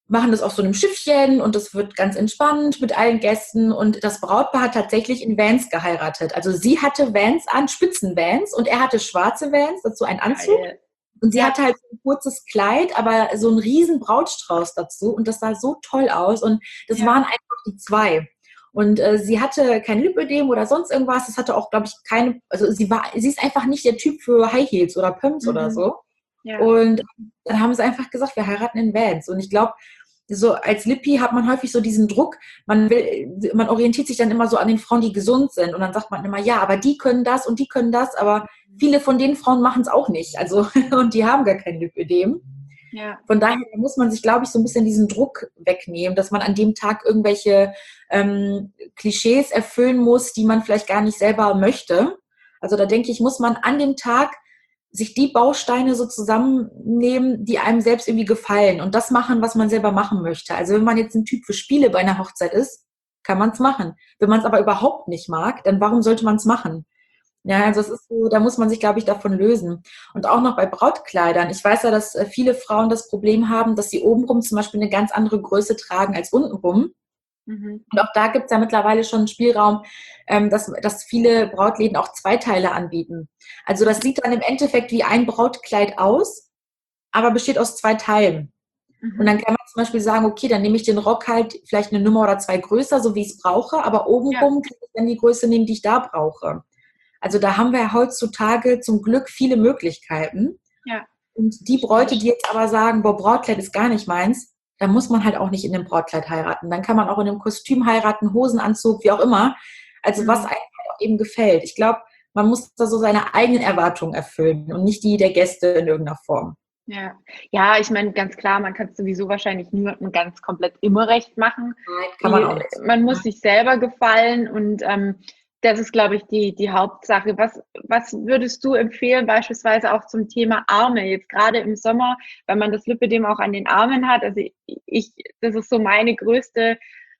machen das auf so einem Schiffchen und das wird ganz entspannt mit allen Gästen und das Brautpaar hat tatsächlich in Vans geheiratet. Also sie hatte Vans an, Spitzenvans und er hatte schwarze Vans, dazu einen Anzug. Geil. Und sie Ja. hatte halt so ein kurzes Kleid, aber so einen riesen Brautstrauß dazu und das sah so toll aus und das Ja. waren einfach die zwei. Und äh, sie hatte kein Lipödem oder sonst irgendwas, das hatte auch, glaube ich, keine, also sie war, sie ist einfach nicht der Typ für High Heels oder Pumps Mhm. oder so. Ja. Und dann haben sie einfach gesagt, wir heiraten in Vans. Und ich glaube, so als Lippi hat man häufig so diesen Druck, man will, man orientiert sich dann immer so an den Frauen, die gesund sind. Und dann sagt man immer, ja, aber die können das und die können das, aber viele von den Frauen machen es auch nicht. Also, und die haben gar kein Lipödem. Ja. Von daher muss man sich, glaube ich, so ein bisschen diesen Druck wegnehmen, dass man an dem Tag irgendwelche ähm, Klischees erfüllen muss, die man vielleicht gar nicht selber möchte. Also da denke ich, muss man an dem Tag sich die Bausteine so zusammennehmen, die einem selbst irgendwie gefallen und das machen, was man selber machen möchte. Also wenn man jetzt ein Typ für Spiele bei einer Hochzeit ist, kann man es machen. Wenn man es aber überhaupt nicht mag, dann warum sollte man es machen? Ja, also es ist so, da muss man sich, glaube ich, davon lösen. Und auch noch bei Brautkleidern. Ich weiß ja, dass viele Frauen das Problem haben, dass sie obenrum zum Beispiel eine ganz andere Größe tragen als untenrum. Mhm. Und auch da gibt es ja mittlerweile schon einen Spielraum, ähm, dass, dass viele Brautläden auch zwei Teile anbieten. Also das sieht dann im Endeffekt wie ein Brautkleid aus, aber besteht aus zwei Teilen. Mhm. Und dann kann man zum Beispiel sagen, okay, dann nehme ich den Rock halt vielleicht eine Nummer oder zwei größer, so wie ich es brauche, aber obenrum kann ich dann die Größe nehmen, die ich da brauche. Also da haben wir ja heutzutage zum Glück viele Möglichkeiten. Ja. Und die Bräute, die jetzt aber sagen, boah, Brautkleid ist gar nicht meins, dann muss man halt auch nicht in einem Brautkleid heiraten. Dann kann man auch in einem Kostüm heiraten, Hosenanzug, wie auch immer. Also Mhm. was einem halt auch eben gefällt. Ich glaube, man muss da so seine eigenen Erwartungen erfüllen und nicht die der Gäste in irgendeiner Form. Ja, ja, ich meine, ganz klar, man kann es sowieso wahrscheinlich niemandem ganz komplett immer recht machen. Nein, kann man auch nicht. Man muss sich selber gefallen und ähm, das ist, glaube ich, die, die Hauptsache. Was, was würdest du empfehlen, beispielsweise auch zum Thema Arme, jetzt gerade im Sommer, wenn man das Lipödem auch an den Armen hat? Also ich, das ist so meine größte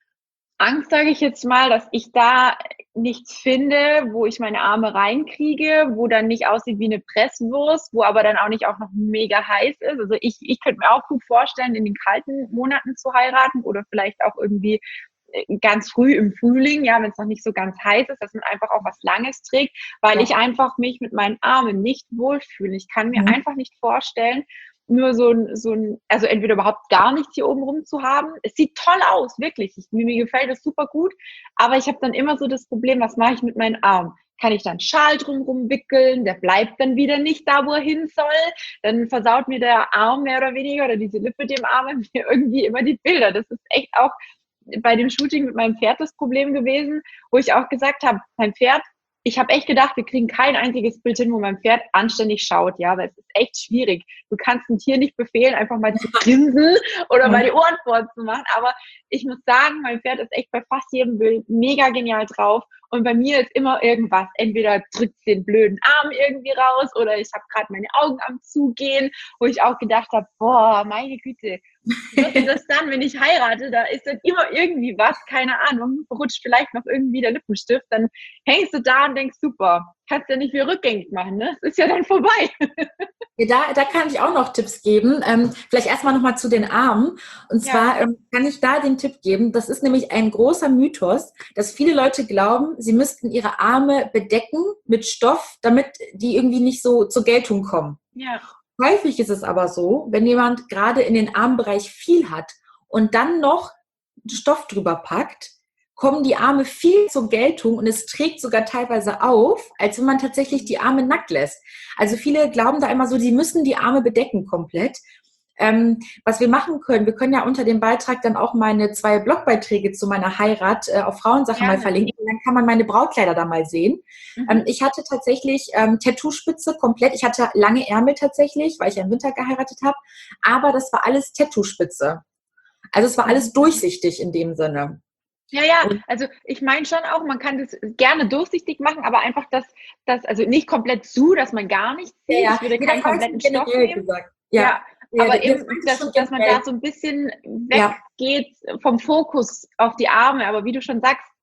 Angst, sage ich jetzt mal, dass ich da nichts finde, wo ich meine Arme reinkriege, wo dann nicht aussieht wie eine Presswurst, wo aber dann auch nicht auch noch mega heiß ist. Also ich, ich könnte mir auch gut vorstellen, in den kalten Monaten zu heiraten oder vielleicht auch irgendwie ganz früh im Frühling, ja, wenn es noch nicht so ganz heiß ist, dass man einfach auch was Langes trägt, weil Ja. ich einfach mich mit meinen Armen nicht wohlfühle. Ich kann mir Mhm. einfach nicht vorstellen, nur so ein, so ein, also entweder überhaupt gar nichts hier oben rum zu haben. Es sieht toll aus, wirklich. Ich, mir, mir gefällt es super gut, aber ich habe dann immer so das Problem, was mache ich mit meinen Armen? Kann ich dann Schal drumherum wickeln? Der bleibt dann wieder nicht da, wo er hin soll. Dann versaut mir der Arm mehr oder weniger oder diese Lippe dem Arm mir irgendwie immer die Bilder. Das ist echt auch bei dem Shooting mit meinem Pferd das Problem gewesen, wo ich auch gesagt habe, mein Pferd, ich habe echt gedacht, wir kriegen kein einziges Bild hin, wo mein Pferd anständig schaut, ja, aber es ist echt schwierig. Du kannst ein Tier nicht befehlen, einfach mal zu grinsen oder mal die Ohren vorzumachen, aber ich muss sagen, mein Pferd ist echt bei fast jedem Bild mega genial drauf und bei mir ist immer irgendwas, entweder drückt den blöden Arm irgendwie raus oder ich habe gerade meine Augen am Zugehen, wo ich auch gedacht habe, boah, meine Güte, wird das dann, wenn ich heirate, da ist dann immer irgendwie was, keine Ahnung, rutscht vielleicht noch irgendwie der Lippenstift, dann hängst du da und denkst, super, kannst ja nicht wieder rückgängig machen, ne? Es ist ja dann vorbei. Ja, da, da kann ich auch noch Tipps geben. Ähm, vielleicht erstmal nochmal zu den Armen. Und zwar Ja. ähm, kann ich da den Tipp geben, das ist nämlich ein großer Mythos, dass viele Leute glauben, sie müssten ihre Arme bedecken mit Stoff, damit die irgendwie nicht so zur Geltung kommen. Ja. Häufig ist es aber so, wenn jemand gerade in den Armbereich viel hat und dann noch Stoff drüber packt, kommen die Arme viel zur Geltung und es trägt sogar teilweise auf, als wenn man tatsächlich die Arme nackt lässt. Also viele glauben da immer so, sie müssen die Arme bedecken komplett. Ähm, was wir machen können, wir können ja unter dem Beitrag dann auch meine zwei Blogbeiträge zu meiner Heirat äh, auf Frauensache Gerne. mal verlinken. Und dann kann man meine Brautkleider da mal sehen. Mhm. Ähm, ich hatte tatsächlich ähm, Tattoo-Spitze komplett. Ich hatte lange Ärmel tatsächlich, weil ich ja im Winter geheiratet habe. Aber das war alles Tattoo-Spitze. Also es war alles durchsichtig in dem Sinne. Ja, ja, also ich meine schon auch, man kann das gerne durchsichtig machen, aber einfach das, das also nicht komplett zu, dass man gar nichts sieht. Ja, ja. Ich würde Nee, keinen das habe ich kompletten Stoff generell nehmen. gesagt. Ja, Ja. Ja, aber das eben, meinte ich dass, schon dass man generell. da so ein bisschen Ja. weggeht vom Fokus auf die Arme. Aber wie du schon sagst,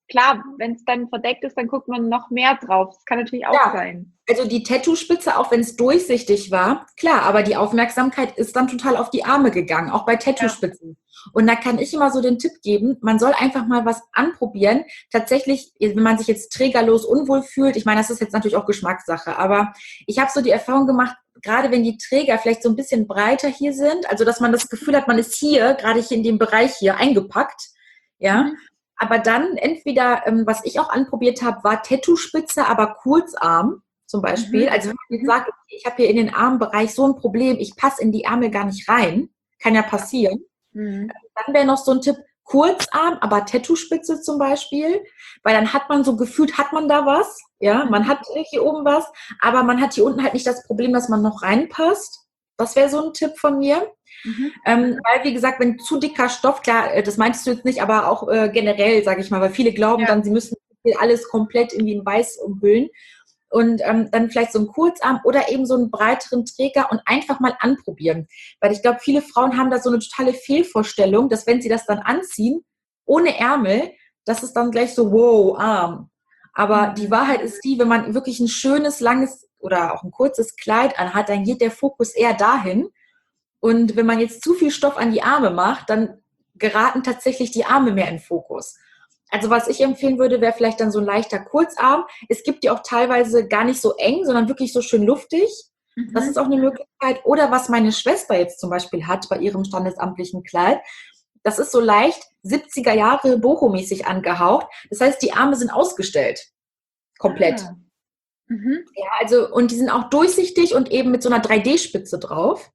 klar, wenn es dann verdeckt ist, dann guckt man noch mehr drauf. Das kann natürlich auch Ja, sein. also die Tattoo-Spitze, auch wenn es durchsichtig war, klar, aber die Aufmerksamkeit ist dann total auf die Arme gegangen, auch bei Ja. Tattoo-Spitzen. Und da kann ich immer so den Tipp geben, man soll einfach mal was anprobieren. Tatsächlich, wenn man sich jetzt trägerlos unwohl fühlt, ich meine, das ist jetzt natürlich auch Geschmackssache, aber ich habe so die Erfahrung gemacht, gerade wenn die Träger vielleicht so ein bisschen breiter hier sind, also dass man das Gefühl hat, man ist hier, gerade hier in dem Bereich hier eingepackt, ja, Mhm. aber dann entweder, ähm, was ich auch anprobiert habe, war Tattoo-Spitze, aber Kurzarm zum Beispiel. Mhm. Also wenn man jetzt Mhm. sagt, okay, ich habe hier in den Armbereich so ein Problem, ich passe in die Ärmel gar nicht rein, kann ja passieren. Mhm. Dann wäre noch so ein Tipp, Kurzarm, aber Tattoo-Spitze zum Beispiel, weil dann hat man so gefühlt, hat man da was, ja, man Mhm. hat hier oben was, aber man hat hier unten halt nicht das Problem, dass man noch reinpasst. Das wäre so ein Tipp von mir. Mhm. Ähm, weil, wie gesagt, wenn zu dicker Stoff, klar, äh, das meintest du jetzt nicht, aber auch äh, generell, sage ich mal, weil viele glauben Ja. dann, sie müssen alles komplett irgendwie in weiß umhüllen. Und ähm, dann vielleicht so einen Kurzarm oder eben so einen breiteren Träger und einfach mal anprobieren. Weil ich glaube, viele Frauen haben da so eine totale Fehlvorstellung, dass wenn sie das dann anziehen, ohne Ärmel, dass es dann gleich so, wow, Arm. Aber die Mhm. Wahrheit ist die, wenn man wirklich ein schönes, langes oder auch ein kurzes Kleid anhat, dann geht der Fokus eher dahin. Und wenn man jetzt zu viel Stoff an die Arme macht, dann geraten tatsächlich die Arme mehr in Fokus. Also was ich empfehlen würde, wäre vielleicht dann so ein leichter Kurzarm. Es gibt die auch teilweise gar nicht so eng, sondern wirklich so schön luftig. Das ist Mhm. auch eine Möglichkeit. Oder was meine Schwester jetzt zum Beispiel hat bei ihrem standesamtlichen Kleid, das ist so leicht siebziger Jahre boho-mäßig angehaucht. Das heißt, die Arme sind ausgestellt. Komplett. Ah. Mhm. Ja, also, und die sind auch durchsichtig und eben mit so einer drei D-Spitze drauf.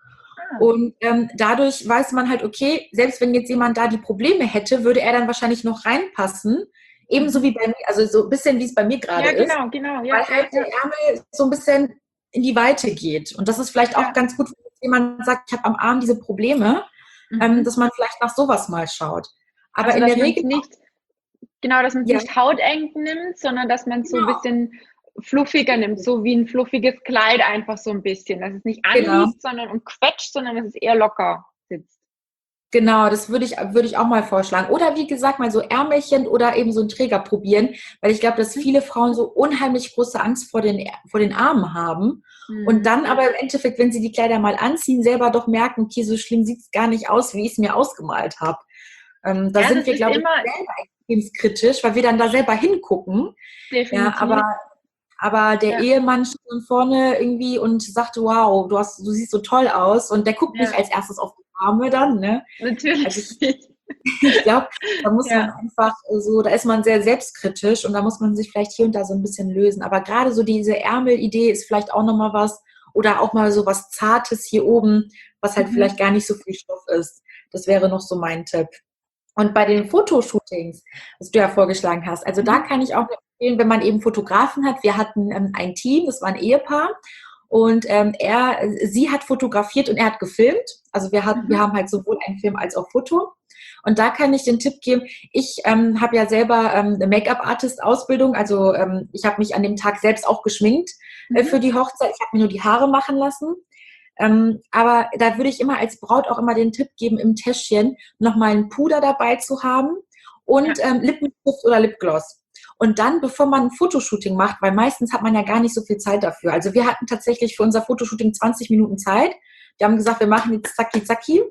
Ah. Und ähm, dadurch weiß man halt, okay, selbst wenn jetzt jemand da die Probleme hätte, würde er dann wahrscheinlich noch reinpassen. Ebenso Mhm. wie bei mir, also so ein bisschen wie es bei mir gerade Ja, ist, genau, genau. weil Ja, ja, halt der ja. Ärmel so ein bisschen in die Weite geht. Und das ist vielleicht auch Ja. ganz gut, wenn jemand sagt, ich habe am Arm diese Probleme, ähm, Mhm. dass man vielleicht nach sowas mal schaut. Aber Also, in dass der man es Regel, nicht genau, dass man es ja, nicht hauteng nimmt, sondern dass man es so 'n genau, bisschen fluffiger nimmt, so wie 'n fluffiges Kleid einfach so 'n bisschen, dass es nicht genau. anliegt, sondern und quetscht, sondern dass es eher locker sitzt. Genau, das würde ich, würde ich auch mal vorschlagen. Oder wie gesagt, mal so Ärmelchen oder eben so einen Träger probieren, weil ich glaube, dass Mhm. viele Frauen so unheimlich große Angst vor den, vor den Armen haben. Und Mhm. dann aber im Endeffekt, wenn sie die Kleider mal anziehen, selber doch merken, okay, so schlimm sieht es gar nicht aus, wie ich es mir ausgemalt habe. Ähm, da Ja, sind das wir, ist glaube ich, immer selber extrem kritisch, weil wir dann da selber hingucken. Ja, definitiv, aber aber der ja, Ehemann steht dann vorne irgendwie und sagt, wow, du hast, du siehst so toll aus. Und der guckt nicht ja, als erstes auf die Arme dann, ne? Also natürlich ich, nicht. ich glaube, da muss man Ja, einfach so, da ist man sehr selbstkritisch und da muss man sich vielleicht hier und da so ein bisschen lösen. Aber gerade so diese Ärmelidee ist vielleicht auch nochmal was oder auch mal so was Zartes hier oben, was halt vielleicht mhm, gar nicht so viel Stoff ist. Das wäre noch so mein Tipp. Und bei den Fotoshootings, was du ja vorgeschlagen hast, also da mhm, kann ich auch empfehlen, wenn man eben Fotografen hat. Wir hatten ähm, ein Team, das war ein Ehepaar und ähm, er, sie hat fotografiert und er hat gefilmt. Also wir hatten, wir mhm, haben halt sowohl einen Film als auch Foto. Und da kann ich den Tipp geben, ich ähm, habe ja selber ähm, eine Make-up-Artist-Ausbildung, also ähm, ich habe mich an dem Tag selbst auch geschminkt äh, für mhm. die Hochzeit. Ich habe mir nur die Haare machen lassen. Ähm, aber da würde ich immer als Braut auch immer den Tipp geben, im Täschchen nochmal ein Puder dabei zu haben und Ja, ähm, Lippenstift oder Lipgloss. Und dann, bevor man ein Fotoshooting macht, weil meistens hat man ja gar nicht so viel Zeit dafür. Also wir hatten tatsächlich für unser Fotoshooting zwanzig Minuten Zeit. Wir haben gesagt, wir machen jetzt zacki zacki.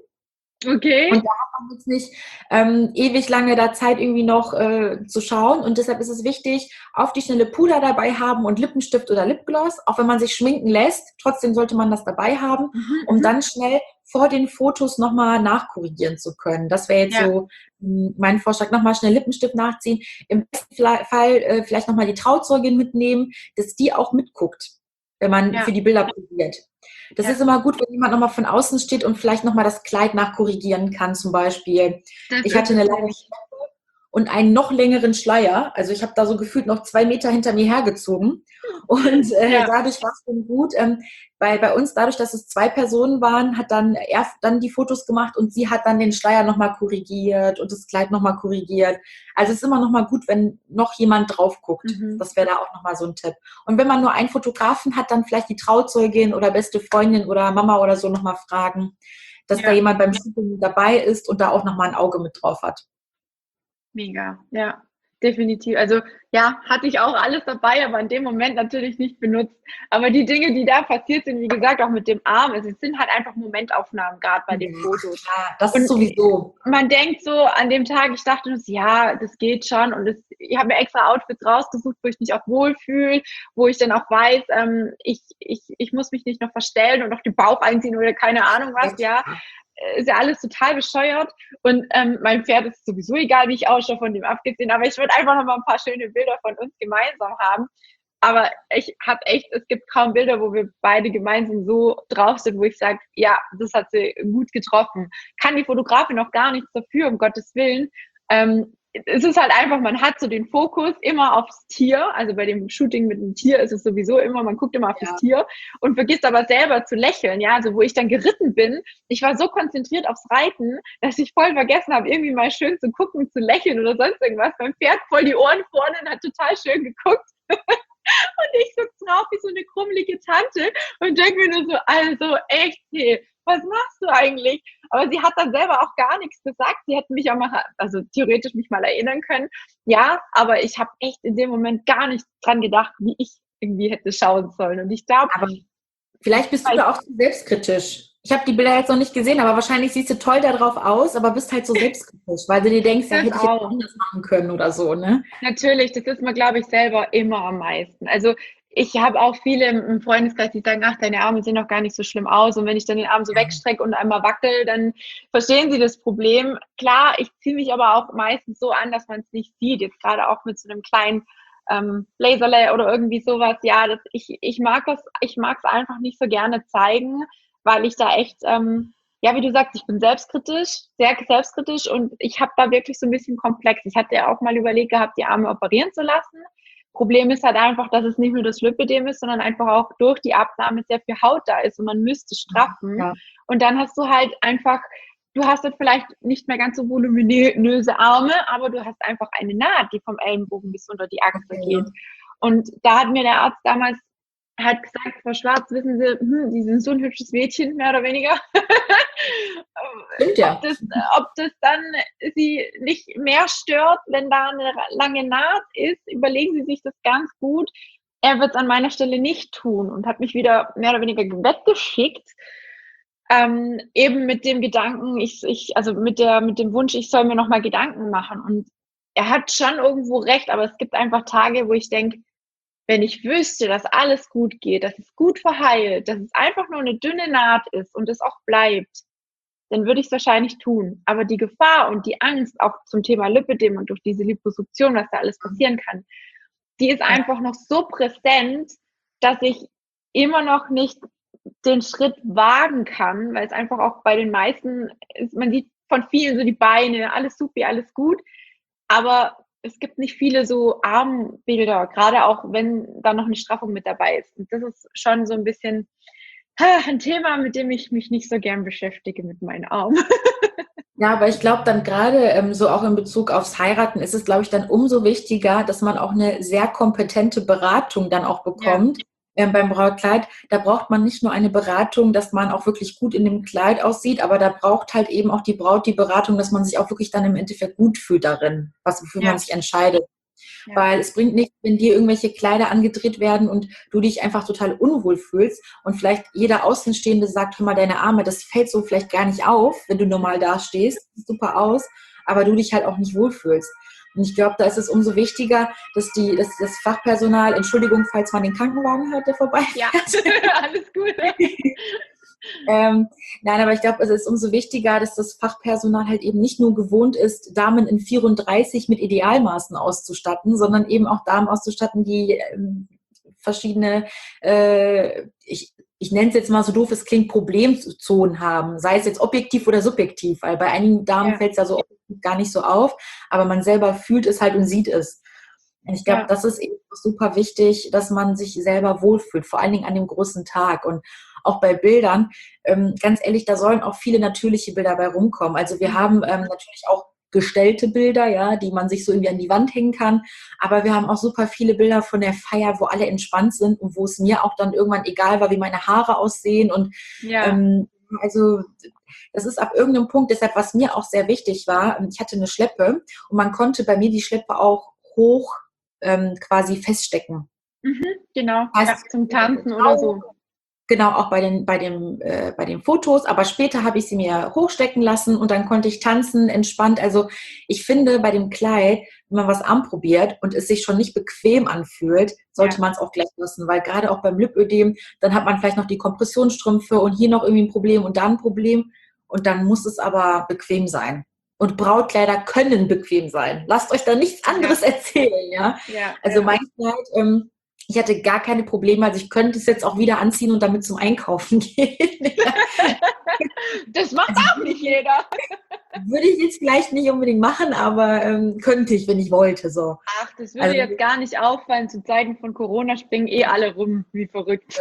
Und okay. da hat man jetzt nicht ähm, ewig lange da Zeit irgendwie noch äh, zu schauen. Und deshalb ist es wichtig, auf die schnelle Puder dabei haben und Lippenstift oder Lipgloss. Auch wenn man sich schminken lässt, trotzdem sollte man das dabei haben, Mhm, um mhm. dann schnell vor den Fotos nochmal nachkorrigieren zu können. Das wäre jetzt Ja, so mh, mein Vorschlag. Nochmal schnell Lippenstift nachziehen. Im besten Fall äh, vielleicht nochmal die Trauzeugin mitnehmen, dass die auch mitguckt, wenn man für ja, die Bilder probiert. Das ist ja, immer gut, wenn jemand nochmal von außen steht und vielleicht nochmal das Kleid nachkorrigieren kann, zum Beispiel. das Ich ist hatte eine es lange nämlich. und einen noch längeren Schleier. Also ich habe da so gefühlt noch zwei Meter hinter mir hergezogen. Und äh, Ja, dadurch war es schon gut. Ähm, weil bei uns, dadurch, dass es zwei Personen waren, hat dann er dann die Fotos gemacht und sie hat dann den Schleier nochmal korrigiert und das Kleid nochmal korrigiert. Also es ist immer nochmal gut, wenn noch jemand drauf guckt. mhm. Das wäre da auch nochmal so ein Tipp. Und wenn man nur einen Fotografen hat, dann vielleicht die Trauzeugin oder beste Freundin oder Mama oder so nochmal fragen, dass da Ja, jemand beim Shooting dabei ist und da auch nochmal ein Auge mit drauf hat. mega, ja. definitiv. Also ja, hatte ich auch alles dabei, aber in dem Moment natürlich nicht benutzt. Aber die Dinge, die da passiert sind, wie gesagt, auch mit dem Arm, also es sind halt einfach Momentaufnahmen gerade bei Ja, den Fotos. klar, das ist Und sowieso. man denkt so an dem Tag, ich dachte, ja, das geht schon. Und das, ich habe mir extra Outfits rausgesucht, wo ich mich auch wohlfühle, wo ich dann auch weiß, ähm, ich, ich, ich muss mich nicht noch verstellen und noch den Bauch einziehen oder keine Ahnung was, ja. Ist ja alles total bescheuert. Und ähm, mein Pferd ist sowieso egal, wie ich ausschaue, von dem abgesehen. Aber ich würde einfach noch mal ein paar schöne Bilder von uns gemeinsam haben. Aber ich habe echt, es gibt kaum Bilder, wo wir beide gemeinsam so drauf sind, wo ich sage, ja, das hat sie gut getroffen. Kann die Fotografin noch gar nichts dafür, um Gottes Willen. Ähm, es ist halt einfach, man hat so den Fokus immer aufs Tier. Also bei dem Shooting mit dem Tier ist es sowieso immer, man guckt immer auf ja. das Tier und vergisst aber selber zu lächeln. Ja, also wo ich dann geritten bin, ich war so konzentriert aufs Reiten, dass ich voll vergessen habe, irgendwie mal schön zu gucken, zu lächeln oder sonst irgendwas. Mein Pferd voll die Ohren vorne und hat total schön geguckt. Und ich sitze drauf wie so eine krummelige Tante und denke mir nur so, also echt, hey, was machst du eigentlich? Aber sie hat dann selber auch gar nichts gesagt. Sie hätte mich auch mal, also theoretisch mich mal erinnern können. Ja, aber ich habe echt in dem Moment gar nicht dran gedacht, wie ich irgendwie hätte schauen sollen. Und ich glaube, vielleicht bist du da auch zu selbstkritisch. Ich habe die Bilder jetzt noch nicht gesehen, aber wahrscheinlich siehst du toll darauf aus, aber bist halt so selbstkritisch, weil du dir denkst, ja, hätte ich jetzt anders machen können oder so, ne? Natürlich, das ist mir, glaube ich, selber immer am meisten. Also ich habe auch viele im Freundeskreis, die sagen, ach, deine Arme sehen doch gar nicht so schlimm aus. Und wenn ich dann den Arm so wegstrecke und einmal wackel, dann verstehen sie das Problem. Klar, ich ziehe mich aber auch meistens so an, dass man es nicht sieht. Jetzt gerade auch mit so einem kleinen ähm, Laserlay oder irgendwie sowas. Ja, das, ich, ich mag das, ich mag es einfach nicht so gerne zeigen, weil ich da echt, ähm, ja, wie du sagst, ich bin selbstkritisch, sehr selbstkritisch und ich habe da wirklich so ein bisschen Komplex. Ich hatte ja auch mal überlegt gehabt, die Arme operieren zu lassen. Problem ist halt einfach, dass es nicht nur das Lipödem ist, sondern einfach auch durch die Abnahme sehr viel Haut da ist und man müsste straffen. Ja. Und dann hast du halt einfach, du hast halt vielleicht nicht mehr ganz so voluminöse Arme, aber du hast einfach eine Naht, die vom Ellenbogen bis unter die Achse okay, geht. Ja. Und da hat mir der Arzt damals hat gesagt, Frau Schwarz, wissen Sie, hm, Sie sind so ein hübsches Mädchen, mehr oder weniger. Stimmt, ja. ob, das, ob das dann Sie nicht mehr stört, wenn da eine lange Naht ist, überlegen Sie sich das ganz gut. Er wird es an meiner Stelle nicht tun und hat mich wieder mehr oder weniger weggeschickt. Ähm, eben mit dem Gedanken, ich, ich, also mit der, mit dem Wunsch, ich soll mir nochmal Gedanken machen. Und er hat schon irgendwo recht, aber es gibt einfach Tage, wo ich denke, wenn ich wüsste, dass alles gut geht, dass es gut verheilt, dass es einfach nur eine dünne Naht ist und es auch bleibt, dann würde ich es wahrscheinlich tun. Aber die Gefahr und die Angst auch zum Thema Lipödem und durch diese Liposuktion, was da alles passieren kann, die ist einfach noch so präsent, dass ich immer noch nicht den Schritt wagen kann, weil es einfach auch bei den meisten ist, man sieht von vielen so die Beine, alles super, alles gut, aber es gibt nicht viele so Armbilder, gerade auch wenn da noch eine Straffung mit dabei ist. Und das ist schon so ein bisschen ein Thema, mit dem ich mich nicht so gern beschäftige mit meinen Armen. Ja, aber ich glaube dann gerade ähm, so auch in Bezug aufs Heiraten ist es, glaube ich, dann umso wichtiger, dass man auch eine sehr kompetente Beratung dann auch bekommt. Ja. Ähm, beim Brautkleid, da braucht man nicht nur eine Beratung, dass man auch wirklich gut in dem Kleid aussieht, aber da braucht halt eben auch die Braut die Beratung, dass man sich auch wirklich dann im Endeffekt gut fühlt darin, was wofür ja. man sich entscheidet. Ja. Weil es bringt nichts, wenn dir irgendwelche Kleider angedreht werden und du dich einfach total unwohl fühlst und vielleicht jeder Außenstehende sagt, hör mal, deine Arme, das fällt so vielleicht gar nicht auf, wenn du normal dastehst, sieht super aus, aber du dich halt auch nicht wohlfühlst. Und ich glaube, da ist es umso wichtiger, dass die, dass das Fachpersonal, Entschuldigung, falls man den Krankenwagen hört, der vorbei Ja, alles gut. ähm, nein, aber ich glaube, es ist umso wichtiger, dass das Fachpersonal halt eben nicht nur gewohnt ist, Damen in vierunddreißig mit Idealmaßen auszustatten, sondern eben auch Damen auszustatten, die ähm, verschiedene, äh, ich, ich nenne es jetzt mal so doof, es klingt, Problemzonen haben, sei es jetzt objektiv oder subjektiv, weil bei einigen Damen ja. fällt es ja so objektiv gar nicht so auf, aber man selber fühlt es halt und sieht es. Und ich glaube, ja. das ist eben super wichtig, dass man sich selber wohlfühlt, vor allen Dingen an dem großen Tag. Und auch bei Bildern, ähm, ganz ehrlich, da sollen auch viele natürliche Bilder bei rumkommen. Also wir haben ähm, natürlich auch gestellte Bilder, ja, die man sich so irgendwie an die Wand hängen kann. Aber wir haben auch super viele Bilder von der Feier, wo alle entspannt sind und wo es mir auch dann irgendwann egal war, wie meine Haare aussehen. Und ja. ähm, also das ist ab irgendeinem Punkt, deshalb was mir auch sehr wichtig war, ich hatte eine Schleppe und man konnte bei mir die Schleppe auch hoch ähm, quasi feststecken. Mhm, genau, Das ja, heißt, zum Tanzen oder so. genau, auch bei den, bei dem, äh, bei den Fotos. Aber später habe ich sie mir hochstecken lassen und dann konnte ich tanzen, entspannt. Also ich finde, bei dem Kleid, wenn man was anprobiert und es sich schon nicht bequem anfühlt, sollte Ja, man es auch gleich lassen. Weil gerade auch beim Lipödem, dann hat man vielleicht noch die Kompressionsstrümpfe und hier noch irgendwie ein Problem und da ein Problem. Und dann muss es aber bequem sein. Und Brautkleider können bequem sein. Lasst euch da nichts ja, anderes erzählen, ja. ja, Also ja. mein Kleid, ähm, ich hatte gar keine Probleme, also ich könnte es jetzt auch wieder anziehen und damit zum Einkaufen gehen. Das macht Also auch nicht jeder. würde ich jetzt vielleicht nicht unbedingt machen, aber ähm, könnte ich, wenn ich wollte. So. Ach, das würde Also, jetzt gar nicht auffallen. Zu Zeiten von Corona springen eh alle rum wie verrückt.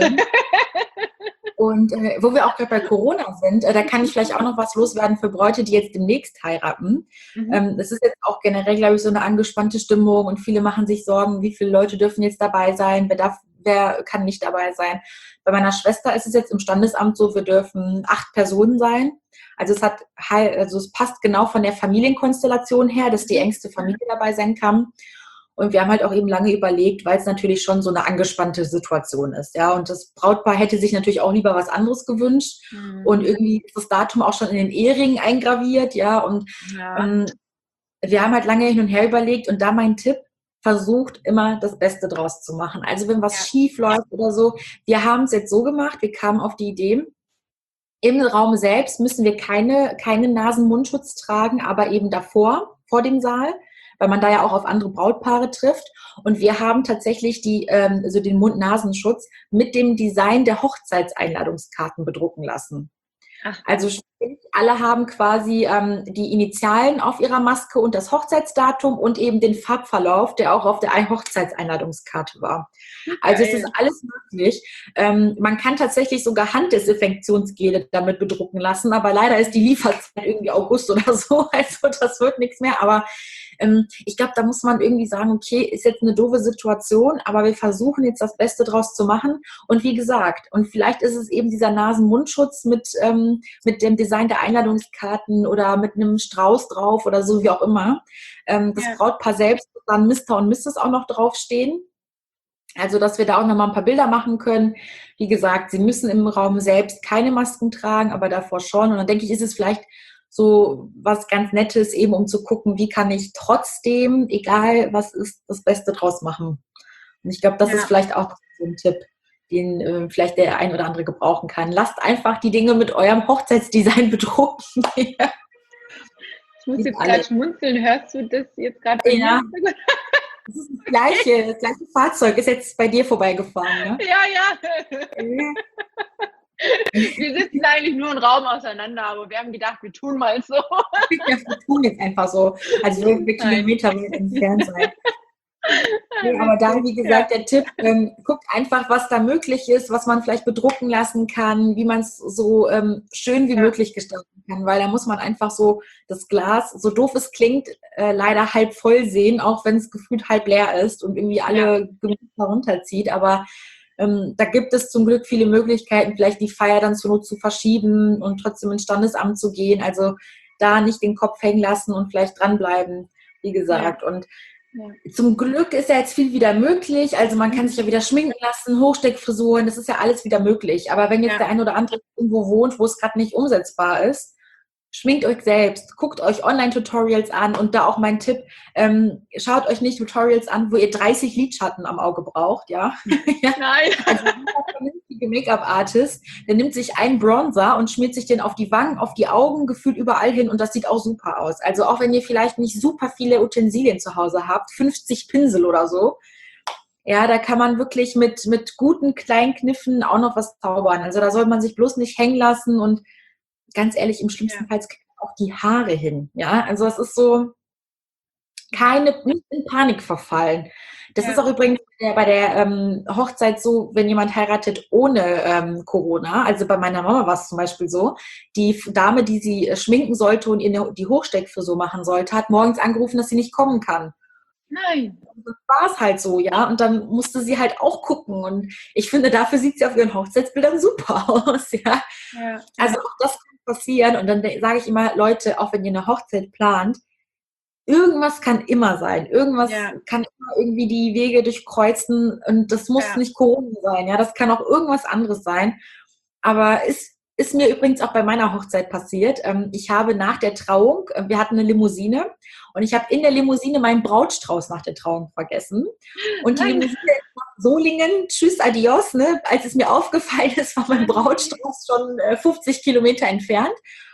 und äh, wo wir auch gerade bei Corona sind, äh, da kann ich vielleicht auch noch was loswerden für Bräute, die jetzt demnächst heiraten. Mhm. Ähm, das ist jetzt auch generell, glaube ich, so eine angespannte Stimmung und viele machen sich Sorgen, wie viele Leute dürfen jetzt dabei sein, wer darf, wer kann nicht dabei sein. Bei meiner Schwester ist es jetzt im Standesamt so, wir dürfen acht Personen sein. Also es hat, also es passt genau von der Familienkonstellation her, dass die Mhm. engste Familie dabei sein kann. Und wir haben halt auch eben lange überlegt, weil es natürlich schon so eine angespannte Situation ist, ja. Und das Brautpaar hätte sich natürlich auch lieber was anderes gewünscht. Mhm. Und irgendwie ist das Datum auch schon in den Ehering eingraviert, ja. Und Ja, ähm, wir haben halt lange hin und her überlegt und da mein Tipp, versucht immer das Beste draus zu machen. Also wenn was ja, schief läuft oder so, wir haben es jetzt so gemacht, wir kamen auf die Idee, im Raum selbst müssen wir keine, keinen Nasen-Mundschutz tragen, aber eben davor, vor dem Saal, weil man da ja auch auf andere Brautpaare trifft. Und wir haben tatsächlich die, ähm, also den Mund-Nasenschutz mit dem Design der Hochzeitseinladungskarten bedrucken lassen. ach Also was. sprich, alle haben quasi ähm, die Initialen auf ihrer Maske und das Hochzeitsdatum und eben den Farbverlauf, der auch auf der Hochzeitseinladungskarte war. Also es ist Geil. alles möglich. Ähm, man kann tatsächlich sogar Handdesinfektionsgele damit bedrucken lassen, aber leider ist die Lieferzeit irgendwie August oder so, also das wird nichts mehr. Aber ähm, ich glaube, da muss man irgendwie sagen, okay, ist jetzt eine doofe Situation, aber wir versuchen jetzt das Beste draus zu machen. Und wie gesagt, und vielleicht ist es eben dieser Nasen-Mundschutz mit, ähm, mit dem Design der Einladungskarten oder mit einem Strauß drauf oder so, wie auch immer. Ähm, das Ja, Brautpaar selbst wird dann Mister und Misses auch noch draufstehen. Also, dass wir da auch nochmal ein paar Bilder machen können. Wie gesagt, sie müssen im Raum selbst keine Masken tragen, aber davor schon. Und dann denke ich, ist es vielleicht so was ganz Nettes, eben um zu gucken, wie kann ich trotzdem, egal was ist, das Beste draus machen. Und ich glaube, das ist ja. vielleicht auch so ein Tipp, den äh, vielleicht der ein oder andere gebrauchen kann. Lasst einfach die Dinge mit eurem Hochzeitsdesign bedrucken. Ich muss Sieht jetzt gerade alle. schmunzeln. Hörst du das jetzt gerade bei mir im Ja, Hintergrund? das ist das gleiche, das gleiche Fahrzeug ist jetzt bei dir vorbeigefahren, ne? Ja, ja. Wir sitzen eigentlich nur einen Raum auseinander, aber wir haben gedacht, wir tun mal so. Ja, wir tun jetzt einfach so, als würden wir Nein. Kilometer weit entfernt sein. Nee, aber da, Witzig. wie Ja, gesagt, der Tipp, ähm, guckt einfach, was da möglich ist, was man vielleicht bedrucken lassen kann, wie man es so ähm, schön wie ja, möglich gestalten kann, weil da muss man einfach so das Glas, so doof es klingt, äh, leider halb voll sehen, auch wenn es gefühlt halb leer ist und irgendwie ja, alle Gemüter runterzieht, aber ähm, da gibt es zum Glück viele Möglichkeiten, vielleicht die Feier dann zur Not zu verschieben und trotzdem ins Standesamt zu gehen, also da nicht den Kopf hängen lassen und vielleicht dranbleiben, wie ja, gesagt, und ja. zum Glück ist ja jetzt viel wieder möglich. Also man kann Mhm. sich ja wieder schminken lassen, Hochsteckfrisuren, das ist ja alles wieder möglich. Aber wenn jetzt Ja, der ein oder andere irgendwo wohnt, wo es gerade nicht umsetzbar ist, schminkt euch selbst, guckt euch Online-Tutorials an und da auch mein Tipp, ähm, schaut euch nicht Tutorials an, wo ihr dreißig Lidschatten am Auge braucht, ja. Ja. nein. Also dieser vernünftige Make-up-Artist, der nimmt sich einen Bronzer und schmiert sich den auf die Wangen, auf die Augen, gefühlt überall hin und das sieht auch super aus. Also auch wenn ihr vielleicht nicht super viele Utensilien zu Hause habt, fünfzig Pinsel oder so, ja, da kann man wirklich mit, mit guten kleinen Kniffen auch noch was zaubern. Also da soll man sich bloß nicht hängen lassen und ganz ehrlich, im Ja, schlimmsten Fall kriegt man auch die Haare hin. Ja, also es ist so, ja, keine, nicht in Panik verfallen. Das ist ja. auch übrigens bei der ähm, Hochzeit so, wenn jemand heiratet ohne ähm, Corona. Also bei meiner Mama war es zum Beispiel so, die Dame, die sie äh, schminken sollte und ihr die Hochsteckfrisur machen sollte, hat morgens angerufen, dass sie nicht kommen kann. Nein. Das war es halt so, ja. Und dann musste sie halt auch gucken. Und ich finde, dafür sieht sie auf ihren Hochzeitsbildern super aus, ja. Ja, Also ja, auch das kann passieren. Und dann sage ich immer, Leute, auch wenn ihr eine Hochzeit plant, irgendwas kann immer sein. Irgendwas Ja, kann immer irgendwie die Wege durchkreuzen und das muss ja. nicht Corona sein. Ja, das kann auch irgendwas anderes sein. Aber ist, ist mir übrigens auch bei meiner Hochzeit passiert. Ähm, ich habe nach der Trauung, äh, wir hatten eine Limousine und ich habe in der Limousine meinen Brautstrauß nach der Trauung vergessen. Und die Nein. Limousine ist nach Solingen, tschüss, adios, ne? Als es mir aufgefallen ist, war mein Nein. Brautstrauß schon äh, fünfzig Kilometer entfernt.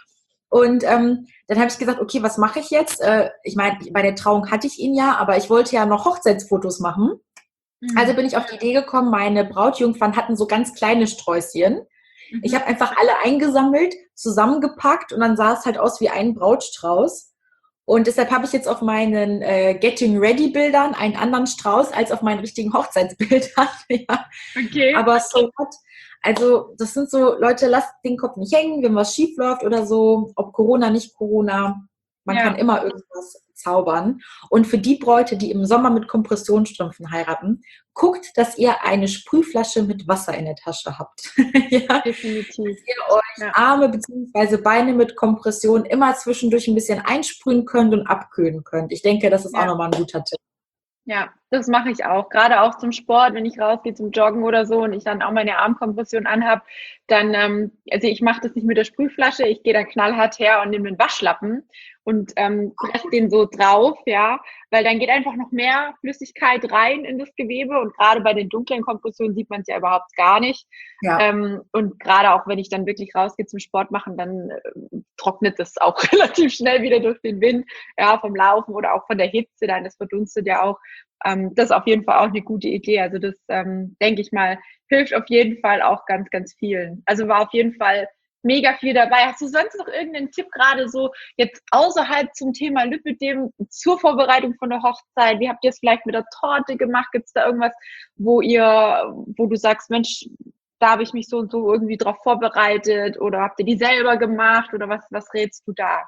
Und ähm, dann habe ich gesagt, okay, was mache ich jetzt? Äh, ich meine, bei der Trauung hatte ich ihn ja, aber ich wollte ja noch Hochzeitsfotos machen. Also Mhm. bin ich auf die Idee gekommen, meine Brautjungfern hatten so ganz kleine Sträußchen. Ich Mhm. habe einfach alle eingesammelt, zusammengepackt und dann sah es halt aus wie ein Brautstrauß. Und deshalb habe ich jetzt auf meinen äh, Getting Ready Bildern einen anderen Strauß als auf meinen richtigen Hochzeitsbildern. Ja. Okay. Aber so what? Also das sind so, Leute, lasst den Kopf nicht hängen, wenn was schief läuft oder so, ob Corona, nicht Corona, man kann Ja. immer irgendwas zaubern. Und für die Bräute, die im Sommer mit Kompressionsstrümpfen heiraten, guckt, dass ihr eine Sprühflasche mit Wasser in der Tasche habt. Ja, Definitiv. dass ihr euch Ja. Arme bzw. Beine mit Kompression immer zwischendurch ein bisschen einsprühen könnt und abkühlen könnt. Ich denke, das ist auch Ja. nochmal ein guter Tipp. Ja, das mache ich auch. Gerade auch zum Sport, wenn ich rausgehe zum Joggen oder so und ich dann auch meine Armkompression anhab, dann, ähm, also ich mache das nicht mit der Sprühflasche, ich gehe dann knallhart her und nehme einen Waschlappen und ähm, presse den so drauf, ja, weil dann geht einfach noch mehr Flüssigkeit rein in das Gewebe und gerade bei den dunklen Kompressionen sieht man es ja überhaupt gar nicht. Ja. Ähm, und gerade auch wenn ich dann wirklich rausgehe zum Sport machen, dann äh, trocknet das auch relativ schnell wieder durch den Wind, ja, vom Laufen oder auch von der Hitze, dann das verdunstet ja auch. Ähm, das ist auf jeden Fall auch eine gute Idee. Also das, ähm, denke ich mal, hilft auf jeden Fall auch ganz, ganz vielen. Also war auf jeden Fall mega viel dabei. Hast du sonst noch irgendeinen Tipp gerade so jetzt außerhalb zum Thema Lipödem zur Vorbereitung von der Hochzeit? Wie habt ihr es vielleicht mit der Torte gemacht? Gibt es da irgendwas, wo ihr, wo du sagst, Mensch, da habe ich mich so und so irgendwie drauf vorbereitet oder habt ihr die selber gemacht oder was, was rätst du da?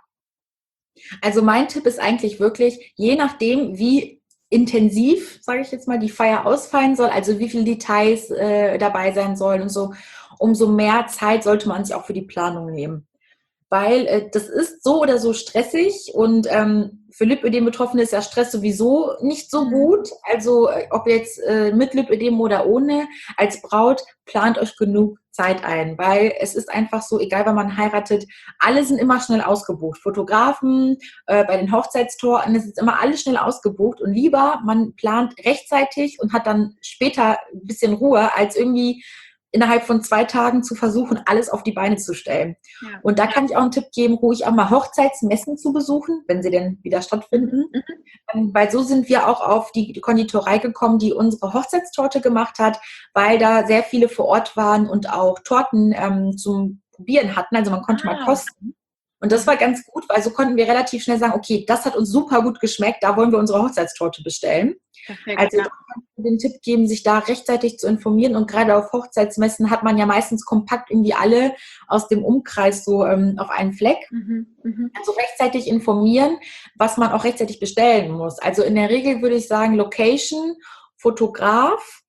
Also mein Tipp ist eigentlich wirklich, je nachdem, wie intensiv, sage ich jetzt mal, die Feier ausfallen soll, also wie viele Details äh, dabei sein sollen und so, umso mehr Zeit sollte man sich auch für die Planung nehmen. Weil äh, das ist so oder so stressig und ähm, für Lipödem-Betroffene ist ja Stress sowieso nicht so Mhm. gut. Also äh, ob jetzt äh, mit Lipödem oder ohne, als Braut plant euch genug Zeit ein, weil es ist einfach so, egal wann man heiratet, alle sind immer schnell ausgebucht. Fotografen, äh, bei den Hochzeitstorten, es ist immer alles schnell ausgebucht und lieber man plant rechtzeitig und hat dann später ein bisschen Ruhe, als irgendwie innerhalb von zwei Tagen zu versuchen, alles auf die Beine zu stellen. Ja. Und da kann ich auch einen Tipp geben, ruhig auch mal Hochzeitsmessen zu besuchen, wenn sie denn wieder stattfinden. Mhm. Ähm, Weil so sind wir auch auf die Konditorei gekommen, die unsere Hochzeitstorte gemacht hat, weil da sehr viele vor Ort waren und auch Torten ähm, zum Probieren hatten. Also man konnte mal Ah. kosten. Und das war ganz gut, weil so konnten wir relativ schnell sagen, okay, das hat uns super gut geschmeckt, da wollen wir unsere Hochzeitstorte bestellen. Perfekt, Also ja. da kann ich den Tipp geben, sich da rechtzeitig zu informieren. Und gerade auf Hochzeitsmessen hat man ja meistens kompakt irgendwie alle aus dem Umkreis so ähm, auf einen Fleck. Mhm. Mhm. Also rechtzeitig informieren, was man auch rechtzeitig bestellen muss. Also in der Regel würde ich sagen, Location, Fotograf,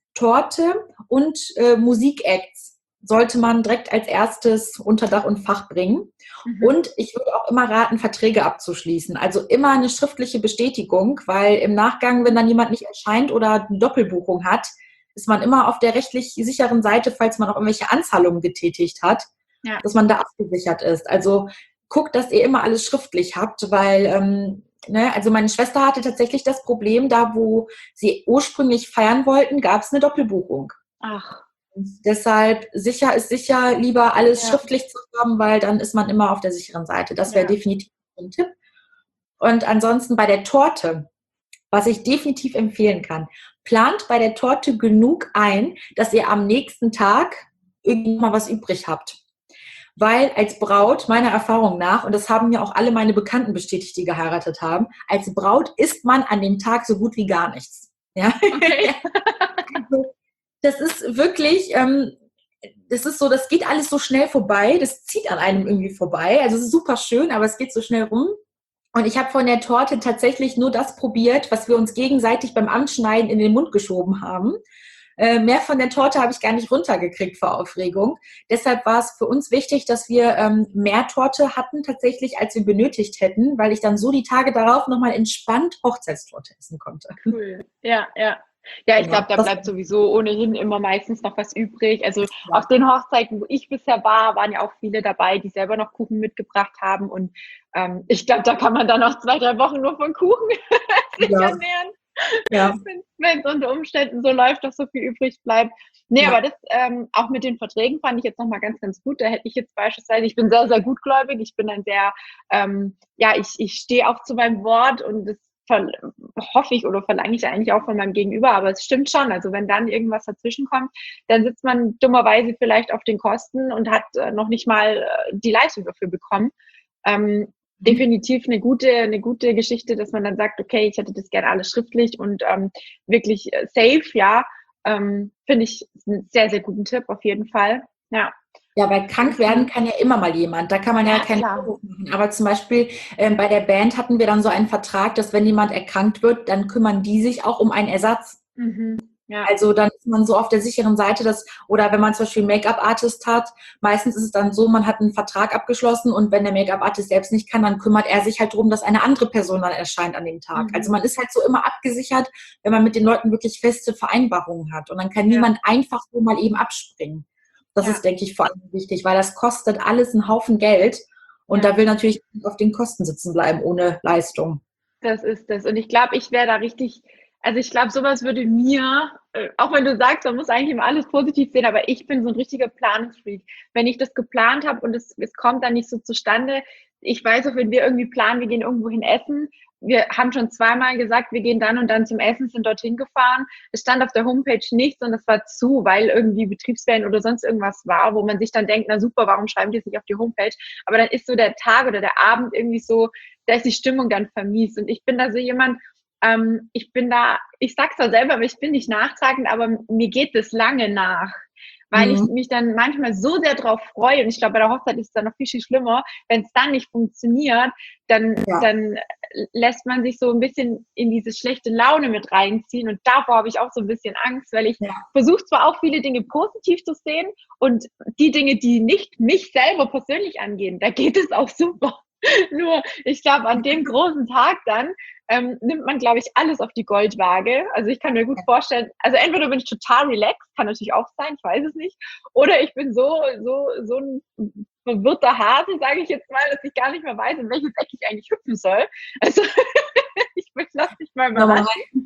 Torte und äh, Musikacts sollte man direkt als erstes unter Dach und Fach bringen. Mhm. Und ich würde auch immer raten, Verträge abzuschließen. Also immer eine schriftliche Bestätigung, weil im Nachgang, wenn dann jemand nicht erscheint oder eine Doppelbuchung hat, ist man immer auf der rechtlich sicheren Seite, falls man auch irgendwelche Anzahlungen getätigt hat, Ja. dass man da abgesichert ist. Also guckt, dass ihr immer alles schriftlich habt, weil ähm, ne, also meine Schwester hatte tatsächlich das Problem, da wo sie ursprünglich feiern wollten, gab es eine Doppelbuchung. Ach, Und deshalb sicher ist sicher, lieber alles ja, schriftlich zu haben, weil dann ist man immer auf der sicheren Seite. Das wäre ja. definitiv ein Tipp. Und ansonsten bei der Torte, was ich definitiv empfehlen kann, plant bei der Torte genug ein, dass ihr am nächsten Tag irgendwann mal was übrig habt. Weil als Braut, meiner Erfahrung nach, und das haben mir auch alle meine Bekannten bestätigt, die geheiratet haben, als Braut isst man an dem Tag so gut wie gar nichts. Ja? Okay. Das ist wirklich, ähm, das ist so, das geht alles so schnell vorbei, das zieht an einem irgendwie vorbei. Also es ist super schön, aber es geht so schnell rum. Und ich habe von der Torte tatsächlich nur das probiert, was wir uns gegenseitig beim Anschneiden in den Mund geschoben haben. äh, mehr von der Torte habe ich gar nicht runtergekriegt vor Aufregung. Deshalb war es für uns wichtig, dass wir ähm, mehr Torte hatten tatsächlich, als wir benötigt hätten, weil ich dann so die Tage darauf nochmal entspannt Hochzeitstorte essen konnte. Cool. Ja, ja. Ja, ich Genau. glaube, da Das, bleibt sowieso ohnehin immer meistens noch was übrig. Also ja. auf den Hochzeiten, wo ich bisher war, waren ja auch viele dabei, die selber noch Kuchen mitgebracht haben. Und ähm, ich glaube, da kann man dann noch zwei, drei Wochen nur von Kuchen sich Ja. ernähren. Ja. Wenn es unter Umständen so läuft, dass so viel übrig bleibt. Nee, Ja. aber das ähm, auch mit den Verträgen fand ich jetzt nochmal ganz, ganz gut. Da hätte ich jetzt beispielsweise, ich bin sehr, sehr gutgläubig. Ich bin dann sehr, ähm, ja, ich, ich stehe auch zu meinem Wort und das hoffe ich oder verlange ich eigentlich auch von meinem Gegenüber, aber es stimmt schon. Also wenn dann irgendwas dazwischen kommt, dann sitzt man dummerweise vielleicht auf den Kosten und hat äh, noch nicht mal äh, die Leistung dafür bekommen. Ähm, mhm. Definitiv eine gute, eine gute Geschichte, dass man dann sagt, okay, ich hätte das gerne alles schriftlich und ähm, wirklich äh, safe, ja. Ähm, finde ich einen sehr, sehr guten Tipp auf jeden Fall. Ja. Ja, weil krank werden kann ja immer mal jemand. Da kann man ja, ja keinen Vorwurf machen. Aber zum Beispiel ähm, bei der Band hatten wir dann so einen Vertrag, dass wenn jemand erkrankt wird, dann kümmern die sich auch um einen Ersatz. Mhm. Ja. Also dann ist man so auf der sicheren Seite, dass, oder wenn man zum Beispiel einen Make-up-Artist hat, meistens ist es dann so, man hat einen Vertrag abgeschlossen und wenn der Make-up-Artist selbst nicht kann, dann kümmert er sich halt darum, dass eine andere Person dann erscheint an dem Tag. Mhm. Also man ist halt so immer abgesichert, wenn man mit den Leuten wirklich feste Vereinbarungen hat. Und dann kann ja. niemand einfach so mal eben abspringen. Das ja. ist, denke ich, vor allem wichtig, weil das kostet alles einen Haufen Geld und ja. da will natürlich auf den Kosten sitzen bleiben ohne Leistung. Das ist das. Und ich glaube, ich wäre da richtig, also ich glaube, sowas würde mir, äh, auch wenn du sagst, man muss eigentlich immer alles positiv sehen, aber ich bin so ein richtiger Planungsfreak. Wenn ich das geplant habe und es, es kommt dann nicht so zustande, ich weiß auch, wenn wir irgendwie planen, wir gehen irgendwo hin essen, wir haben schon zweimal gesagt, wir gehen dann und dann zum Essen, sind dorthin gefahren. Es stand auf der Homepage nichts und es war zu, weil irgendwie Betriebsferien oder sonst irgendwas war, wo man sich dann denkt, na super, warum schreiben die es nicht auf die Homepage? Aber dann ist so der Tag oder der Abend irgendwie so, da ist die Stimmung dann vermiest. Und ich bin da so jemand, ähm, ich bin da, ich sag's zwar selber, aber ich bin nicht nachtragend, aber mir geht das lange nach. Weil mhm. ich mich dann manchmal so sehr drauf freue und ich glaube, bei der Hochzeit ist es dann noch viel, viel schlimmer, wenn es dann nicht funktioniert, dann, ja. dann lässt man sich so ein bisschen in diese schlechte Laune mit reinziehen und davor habe ich auch so ein bisschen Angst, weil ich ja. versuche zwar auch viele Dinge positiv zu sehen und die Dinge, die nicht mich selber persönlich angehen, da geht es auch super. Nur, ich glaube, an dem großen Tag dann ähm, nimmt man, glaube ich, alles auf die Goldwaage. Also ich kann mir gut vorstellen, also entweder bin ich total relaxed, kann natürlich auch sein, ich weiß es nicht, oder ich bin so so so ein verwirrter Hase, sage ich jetzt mal, dass ich gar nicht mehr weiß, in welches Eck ich eigentlich hüpfen soll. Also ich lasse mich mal überraschen.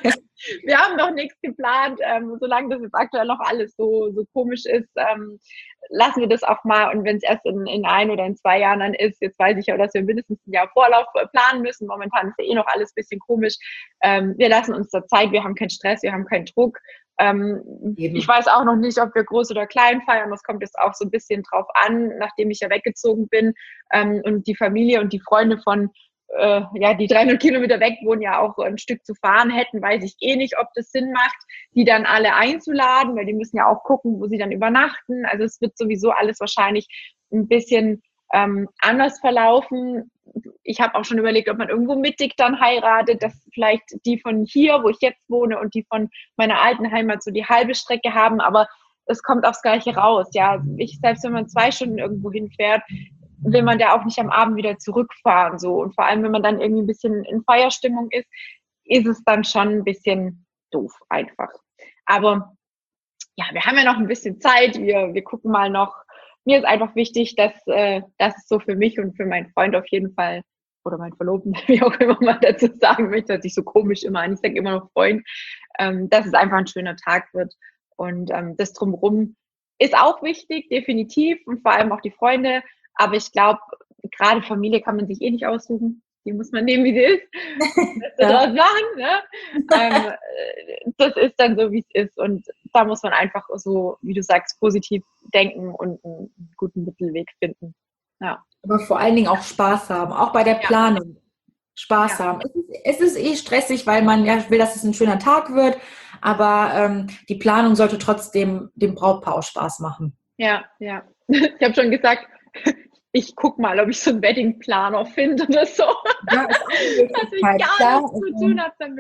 Wir haben noch nichts geplant, ähm, solange das jetzt aktuell noch alles so so komisch ist, ähm, lassen wir das auch mal. Und wenn es erst in, in ein oder in zwei Jahren dann ist, jetzt weiß ich ja, dass wir mindestens ein Jahr Vorlauf planen müssen. Momentan ist ja eh noch alles ein bisschen komisch. Ähm, wir lassen uns da Zeit, wir haben keinen Stress, wir haben keinen Druck. Ähm, ich weiß auch noch nicht, ob wir groß oder klein feiern. Das kommt jetzt auch so ein bisschen drauf an, nachdem ich ja weggezogen bin ähm, und die Familie und die Freunde von äh, ja, die dreihundert Kilometer weg wohnen, ja auch ein Stück zu fahren hätten, weiß ich eh nicht, ob das Sinn macht, die dann alle einzuladen, weil die müssen ja auch gucken, wo sie dann übernachten. Also es wird sowieso alles wahrscheinlich ein bisschen ähm, anders verlaufen. Ich habe auch schon überlegt, ob man irgendwo mittig dann heiratet, dass vielleicht die von hier, wo ich jetzt wohne, und die von meiner alten Heimat so die halbe Strecke haben, aber es kommt aufs Gleiche raus. Ja, ich, selbst wenn man zwei Stunden irgendwo hinfährt, will man da auch nicht am Abend wieder zurückfahren, so. Und vor allem, wenn man dann irgendwie ein bisschen in Feierstimmung ist, ist es dann schon ein bisschen doof einfach. Aber ja, wir haben ja noch ein bisschen Zeit, wir, wir gucken mal noch. Mir ist einfach wichtig, dass, äh, dass es so für mich und für meinen Freund auf jeden Fall, oder meinen Verlobten, wie auch immer man dazu sagen möchte, hört sich so komisch immer an, ich sage immer noch Freund, ähm, dass es einfach ein schöner Tag wird. Und ähm, das Drumherum ist auch wichtig, definitiv, und vor allem auch die Freunde. Aber ich glaube, gerade Familie kann man sich eh nicht aussuchen. Die muss man nehmen, wie sie ist. Das ja. machen, ne? ähm, das ist dann so, wie es ist. Und da muss man einfach so, wie du sagst, positiv denken und einen guten Mittelweg finden. Ja. Aber vor allen Dingen auch Spaß haben, auch bei der Planung. Ja. Spaß ja. haben. Es ist, es ist eh stressig, weil man ja will, dass es ein schöner Tag wird. Aber ähm, die Planung sollte trotzdem dem Brautpaar auch Spaß machen. Ja, ja. Ich habe schon gesagt, ich guck mal, ob ich so einen Wedding-Planer finde oder so. Ja, ist auch eine Möglichkeit. Was gar nichts zu tun hat damit.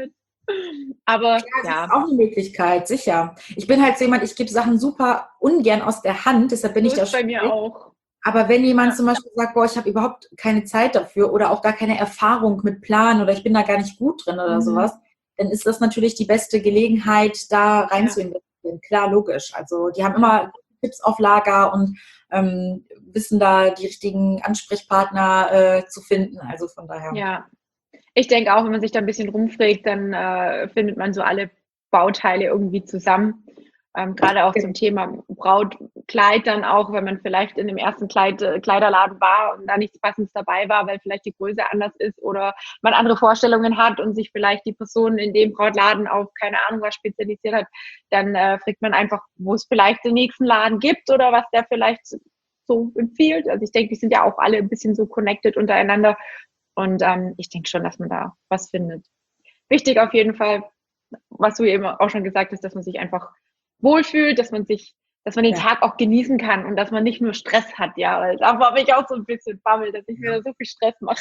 Aber Ja, das ist ja, auch eine Möglichkeit, sicher. Ich bin halt so jemand, ich gebe Sachen super ungern aus der Hand, deshalb bin so ich da ist bei mir schwierig. auch. Aber wenn jemand Ja, zum Beispiel sagt, boah, ich habe überhaupt keine Zeit dafür oder auch gar keine Erfahrung mit Planen oder ich bin da gar nicht gut drin oder mhm. sowas, dann ist das natürlich die beste Gelegenheit, da rein Ja, zu investieren. Klar, logisch. Also die haben ja. immer Tipps auf Lager und ähm, wissen da die richtigen Ansprechpartner äh, zu finden. Also von daher. Ja. Ich denke auch, wenn man sich da ein bisschen rumfragt, dann, äh, findet man so alle Bauteile irgendwie zusammen. Ähm, grade auch zum Thema Brautkleid dann auch, wenn man vielleicht in dem ersten Kleid äh, Kleiderladen war und da nichts Passendes dabei war, weil vielleicht die Größe anders ist oder man andere Vorstellungen hat und sich vielleicht die Person in dem Brautladen auf keine Ahnung was spezialisiert hat, dann, äh, fragt man einfach, wo es vielleicht den nächsten Laden gibt oder was der vielleicht so empfiehlt. Also, ich denke, die sind ja auch alle ein bisschen so connected untereinander und, ähm, ich denke schon, dass man da was findet. Wichtig auf jeden Fall, was du eben auch schon gesagt hast, dass man sich einfach wohlfühlt, dass man sich dass man den Ja. Tag auch genießen kann und dass man nicht nur Stress hat, ja, weil da habe ich auch so ein bisschen Bammel, dass ich mir da so viel Stress mache.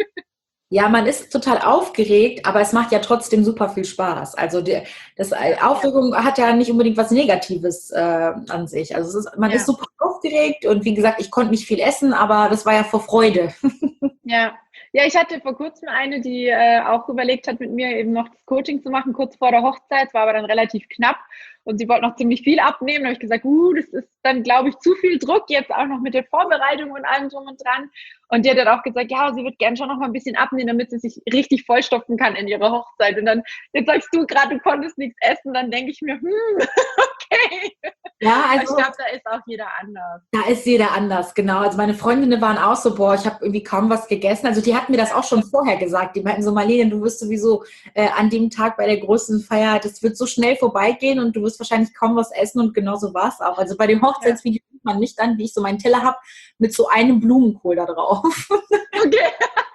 Ja, man ist total aufgeregt, aber es macht ja trotzdem super viel Spaß. Also die, das Ja, Aufregung hat ja nicht unbedingt was Negatives äh, an sich. Also es ist, man ist ja. super aufgeregt und wie gesagt, ich konnte nicht viel essen, aber das war ja vor Freude. Ja. Ja, ich hatte vor Kurzem eine, die, äh, auch überlegt hat, mit mir eben noch das Coaching zu machen, kurz vor der Hochzeit. Es war aber dann relativ knapp und sie wollte noch ziemlich viel abnehmen. Da habe ich gesagt: „Uh, das ist dann, glaube ich, zu viel Druck jetzt auch noch mit der Vorbereitung und allem drum und dran.“ Und die hat dann auch gesagt: „Ja, sie wird gern schon noch mal ein bisschen abnehmen, damit sie sich richtig vollstopfen kann in ihrer Hochzeit.“ Und dann jetzt sagst du gerade, du konntest nichts essen, dann denke ich mir: „Hm, okay.“ Ja, Aber ich also glaube, da ist auch jeder anders. da ist jeder anders, genau. Also meine Freundinnen waren auch so, boah, ich habe irgendwie kaum was gegessen. Also die hatten mir das Ja, auch schon vorher gesagt. Die meinten so, Marlene, du wirst sowieso äh, an dem Tag bei der großen Feier, das wird so schnell vorbeigehen und du wirst wahrscheinlich kaum was essen und genau so war es auch. Also bei dem ja. Hochzeitsvideo sieht man mich dann, wie ich so meinen Teller habe, mit so einem Blumenkohl da drauf. Okay.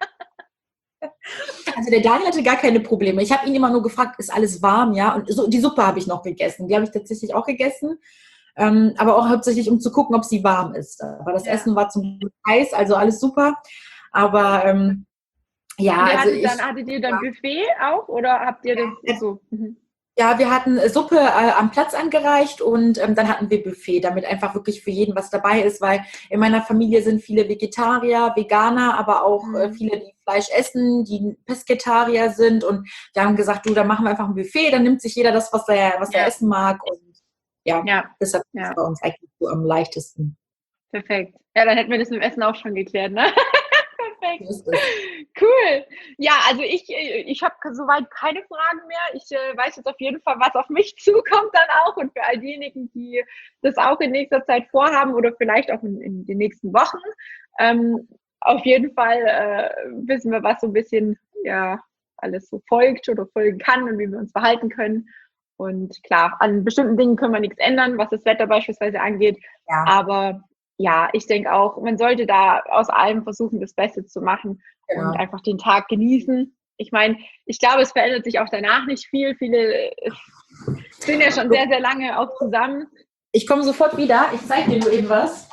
Also der Daniel hatte gar keine Probleme. Ich habe ihn immer nur gefragt, ist alles warm, ja? Und so, die Suppe habe ich noch gegessen. Die habe ich tatsächlich auch gegessen. Ähm, aber auch hauptsächlich, um zu gucken, ob sie warm ist. Aber das Ja. Essen war zum Glück heiß, also alles super. Aber ähm, ja, Und ihr also hattet dann ich, hattet ihr dann Buffet auch oder habt ihr das ja, so? Mhm. ja, wir hatten Suppe äh, am Platz angereicht und ähm, dann hatten wir Buffet, damit einfach wirklich für jeden was dabei ist, weil in meiner Familie sind viele Vegetarier, Veganer, aber auch äh, Mhm. viele, die Fleisch essen, die Pesketarier sind und wir haben gesagt, du, dann machen wir einfach ein Buffet, dann nimmt sich jeder das, was er, was er Ja, essen mag und ja, ja, deshalb ist es ja, bei uns eigentlich so am leichtesten. perfekt. Ja, dann hätten wir das mit dem Essen auch schon geklärt, ne? So Perfekt. ist es. Cool. Ja, also ich, äh, ich habe soweit keine Fragen mehr. Ich äh, weiß jetzt auf jeden Fall, was auf mich zukommt dann auch und für all diejenigen, die das auch in nächster Zeit vorhaben oder vielleicht auch in, in den nächsten Wochen. Ähm, auf jeden Fall äh, wissen wir, was so ein bisschen ja alles so folgt oder folgen kann und wie wir uns verhalten können. Und klar, an bestimmten Dingen können wir nichts ändern, was das Wetter beispielsweise angeht. Ja, Aber ja, ich denke auch, man sollte da aus allem versuchen, das Beste zu machen und genau. einfach den Tag genießen. Ich meine, ich glaube, es verändert sich auch danach nicht viel. Viele sind ja schon sehr, sehr lange auch zusammen. Ich komme sofort wieder. Ich zeige dir nur eben was.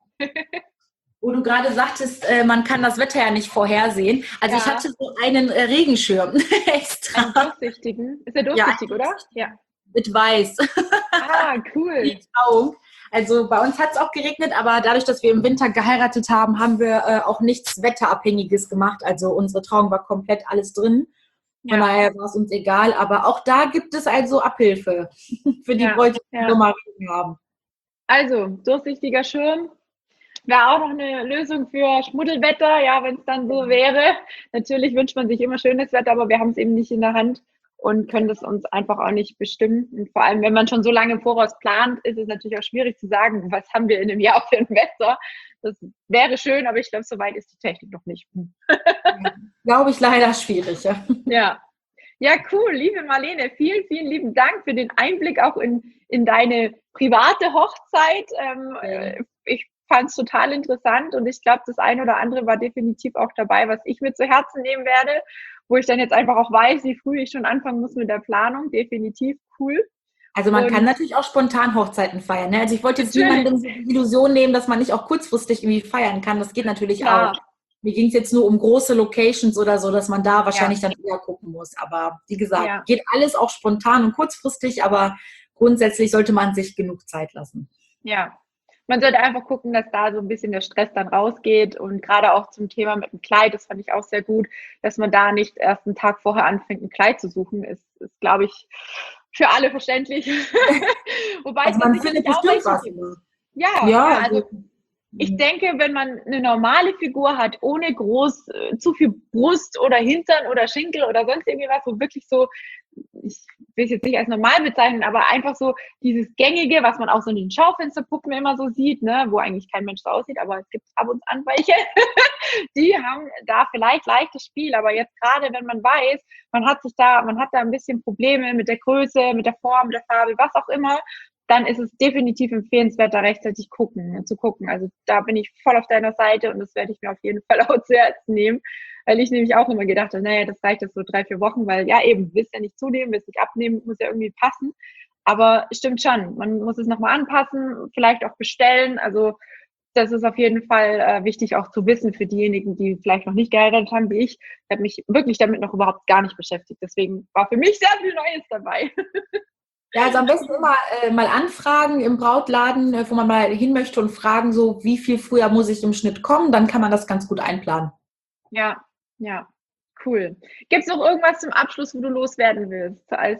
Wo du gerade sagtest, äh, man kann das Wetter ja nicht vorhersehen. Also ich Ja, hatte so einen äh, Regenschirm einen extra. durchsichtigen. Ist er Ja, durchsichtig, oder? Ja. mit weiß. Ah, cool. Die Trauung. Also bei uns hat es auch geregnet, aber dadurch, dass wir im Winter geheiratet haben, haben wir äh, auch nichts Wetterabhängiges gemacht. Also unsere Trauung war komplett alles drin. Von Ja, daher war es uns egal. Aber auch da gibt es also Abhilfe für die ja, Bräute, die ja. Sommerregen haben. Also, durchsichtiger Schirm. Wäre auch noch eine Lösung für Schmuddelwetter, ja, wenn es dann so wäre. Natürlich wünscht man sich immer schönes Wetter, aber wir haben es eben nicht in der Hand und können das uns einfach auch nicht bestimmen. Und vor allem, wenn man schon so lange im Voraus plant, ist es natürlich auch schwierig zu sagen, was haben wir in einem Jahr für ein Wetter. Das wäre schön, aber ich glaube, so weit ist die Technik noch nicht. Ja, glaube ich leider schwierig. Ja. Ja. Ja, cool, liebe Marlene, vielen, vielen lieben Dank für den Einblick auch in, in deine private Hochzeit. Ähm, Ja. ich fand es total interessant und ich glaube, das eine oder andere war definitiv auch dabei, was ich mir zu Herzen nehmen werde, wo ich dann jetzt einfach auch weiß, wie früh ich schon anfangen muss mit der Planung. Definitiv cool. Also man kann Und natürlich auch spontan Hochzeiten feiern. Ne? Also ich wollte jetzt natürlich, niemandem so die Illusion nehmen, dass man nicht auch kurzfristig irgendwie feiern kann. Das geht natürlich auch. klar, Mir ging es jetzt nur um große Locations oder so, dass man da wahrscheinlich Ja. dann eher gucken muss. Aber wie gesagt, Ja. geht alles auch spontan und kurzfristig, aber grundsätzlich sollte man sich genug Zeit lassen. Ja. Man sollte einfach gucken, dass da so ein bisschen der Stress dann rausgeht und gerade auch zum Thema mit dem Kleid, das fand ich auch sehr gut, dass man da nicht erst einen Tag vorher anfängt, ein Kleid zu suchen, ist, ist glaube ich, für alle verständlich. Wobei es Also da man findet sicherlich auch bestimmt welche was. gibt. Ja, Ja, ja, also also, ich denke, wenn man eine normale Figur hat, ohne groß äh, zu viel Brust oder Hintern oder Schenkel oder sonst irgendwie was, wo wirklich so, ich will es jetzt nicht als normal bezeichnen, aber einfach so dieses Gängige, was man auch so in den Schaufensterpuppen immer so sieht, ne, wo eigentlich kein Mensch so aussieht, aber es gibt ab und an welche, die haben da vielleicht leichtes Spiel, aber jetzt gerade, wenn man weiß, man hat sich da, man hat da ein bisschen Probleme mit der Größe, mit der Form, der Farbe, was auch immer, dann ist es definitiv empfehlenswert, da rechtzeitig gucken, zu gucken. Also da bin ich voll auf deiner Seite und das werde ich mir auf jeden Fall auch zu Herzen nehmen, weil ich nämlich auch immer gedacht habe, naja, das reicht jetzt so drei, vier Wochen, weil ja eben, willst ja nicht zunehmen, willst nicht abnehmen, muss ja irgendwie passen. Aber stimmt schon, man muss es nochmal anpassen, vielleicht auch bestellen. Also das ist auf jeden Fall äh, wichtig auch zu wissen für diejenigen, die vielleicht noch nicht geheiratet haben wie ich. Ich habe mich wirklich damit noch überhaupt gar nicht beschäftigt. Deswegen war für mich sehr viel Neues dabei. ja, also am besten immer äh, mal anfragen im Brautladen, äh, wo man mal hin möchte und fragen so, wie viel früher muss ich im Schnitt kommen, dann kann man das ganz gut einplanen. Ja, ja, cool. Gibt es noch irgendwas zum Abschluss, wo du loswerden willst, als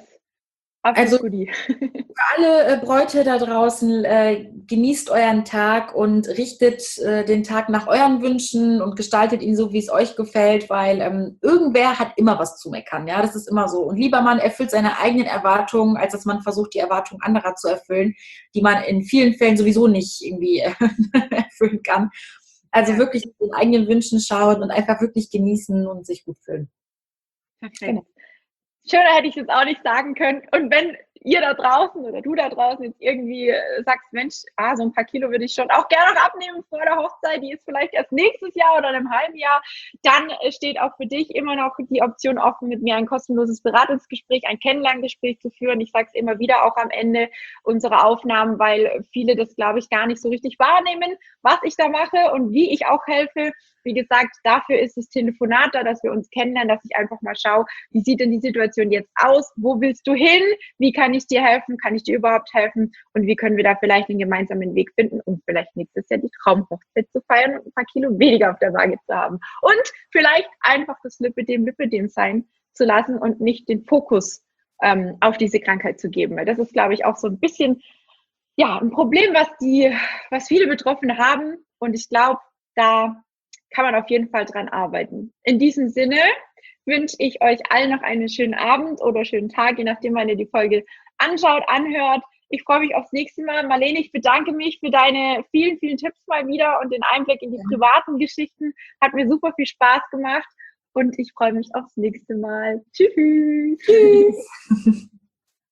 Also Abschlussgoodie? für alle äh, Bräute da draußen, äh, genießt euren Tag und richtet äh, den Tag nach euren Wünschen und gestaltet ihn so, wie es euch gefällt, weil ähm, irgendwer hat immer was zu meckern, ja, das ist immer so. Und lieber man erfüllt seine eigenen Erwartungen, als dass man versucht, die Erwartungen anderer zu erfüllen, die man in vielen Fällen sowieso nicht irgendwie äh, erfüllen kann. Also Ja, wirklich mit den eigenen Wünschen schauen und einfach wirklich genießen und sich gut fühlen. perfekt. Genau. Schöner hätte ich es auch nicht sagen können. Und wenn ihr da draußen oder du da draußen jetzt irgendwie äh, sagst, Mensch, ah, so ein paar Kilo würde ich schon auch gerne noch abnehmen vor der Hochzeit, die ist vielleicht erst nächstes Jahr oder in einem halben Jahr, dann äh, steht auch für dich immer noch die Option offen, mit mir ein kostenloses Beratungsgespräch, ein Kennenlerngespräch zu führen. Ich sage es immer wieder auch am Ende unserer Aufnahmen, weil viele das, glaube ich, gar nicht so richtig wahrnehmen, was ich da mache und wie ich auch helfe. Wie gesagt, dafür ist das Telefonat da, dass wir uns kennenlernen, dass ich einfach mal schaue, wie sieht denn die Situation jetzt aus? Wo willst du hin? Wie kann ich dir helfen? Kann ich dir überhaupt helfen? Und wie können wir da vielleicht einen gemeinsamen Weg finden, um vielleicht nächstes Jahr die Traumhochzeit zu feiern und ein paar Kilo weniger auf der Waage zu haben? Und vielleicht einfach das Lipödem Lipödem sein zu lassen und nicht den Fokus ähm, auf diese Krankheit zu geben. Weil das ist, glaube ich, auch so ein bisschen ja, ein Problem, was die, was viele Betroffene haben. Und ich glaube, da kann man auf jeden Fall dran arbeiten. In diesem Sinne wünsche ich euch allen noch einen schönen Abend oder schönen Tag, je nachdem, wann ihr die Folge anschaut, anhört. Ich freue mich aufs nächste Mal. Marlene, ich bedanke mich für deine vielen, vielen Tipps mal wieder und den Einblick in die privaten Geschichten. Hat mir super viel Spaß gemacht und ich freue mich aufs nächste Mal. Tschüss. Tschüss.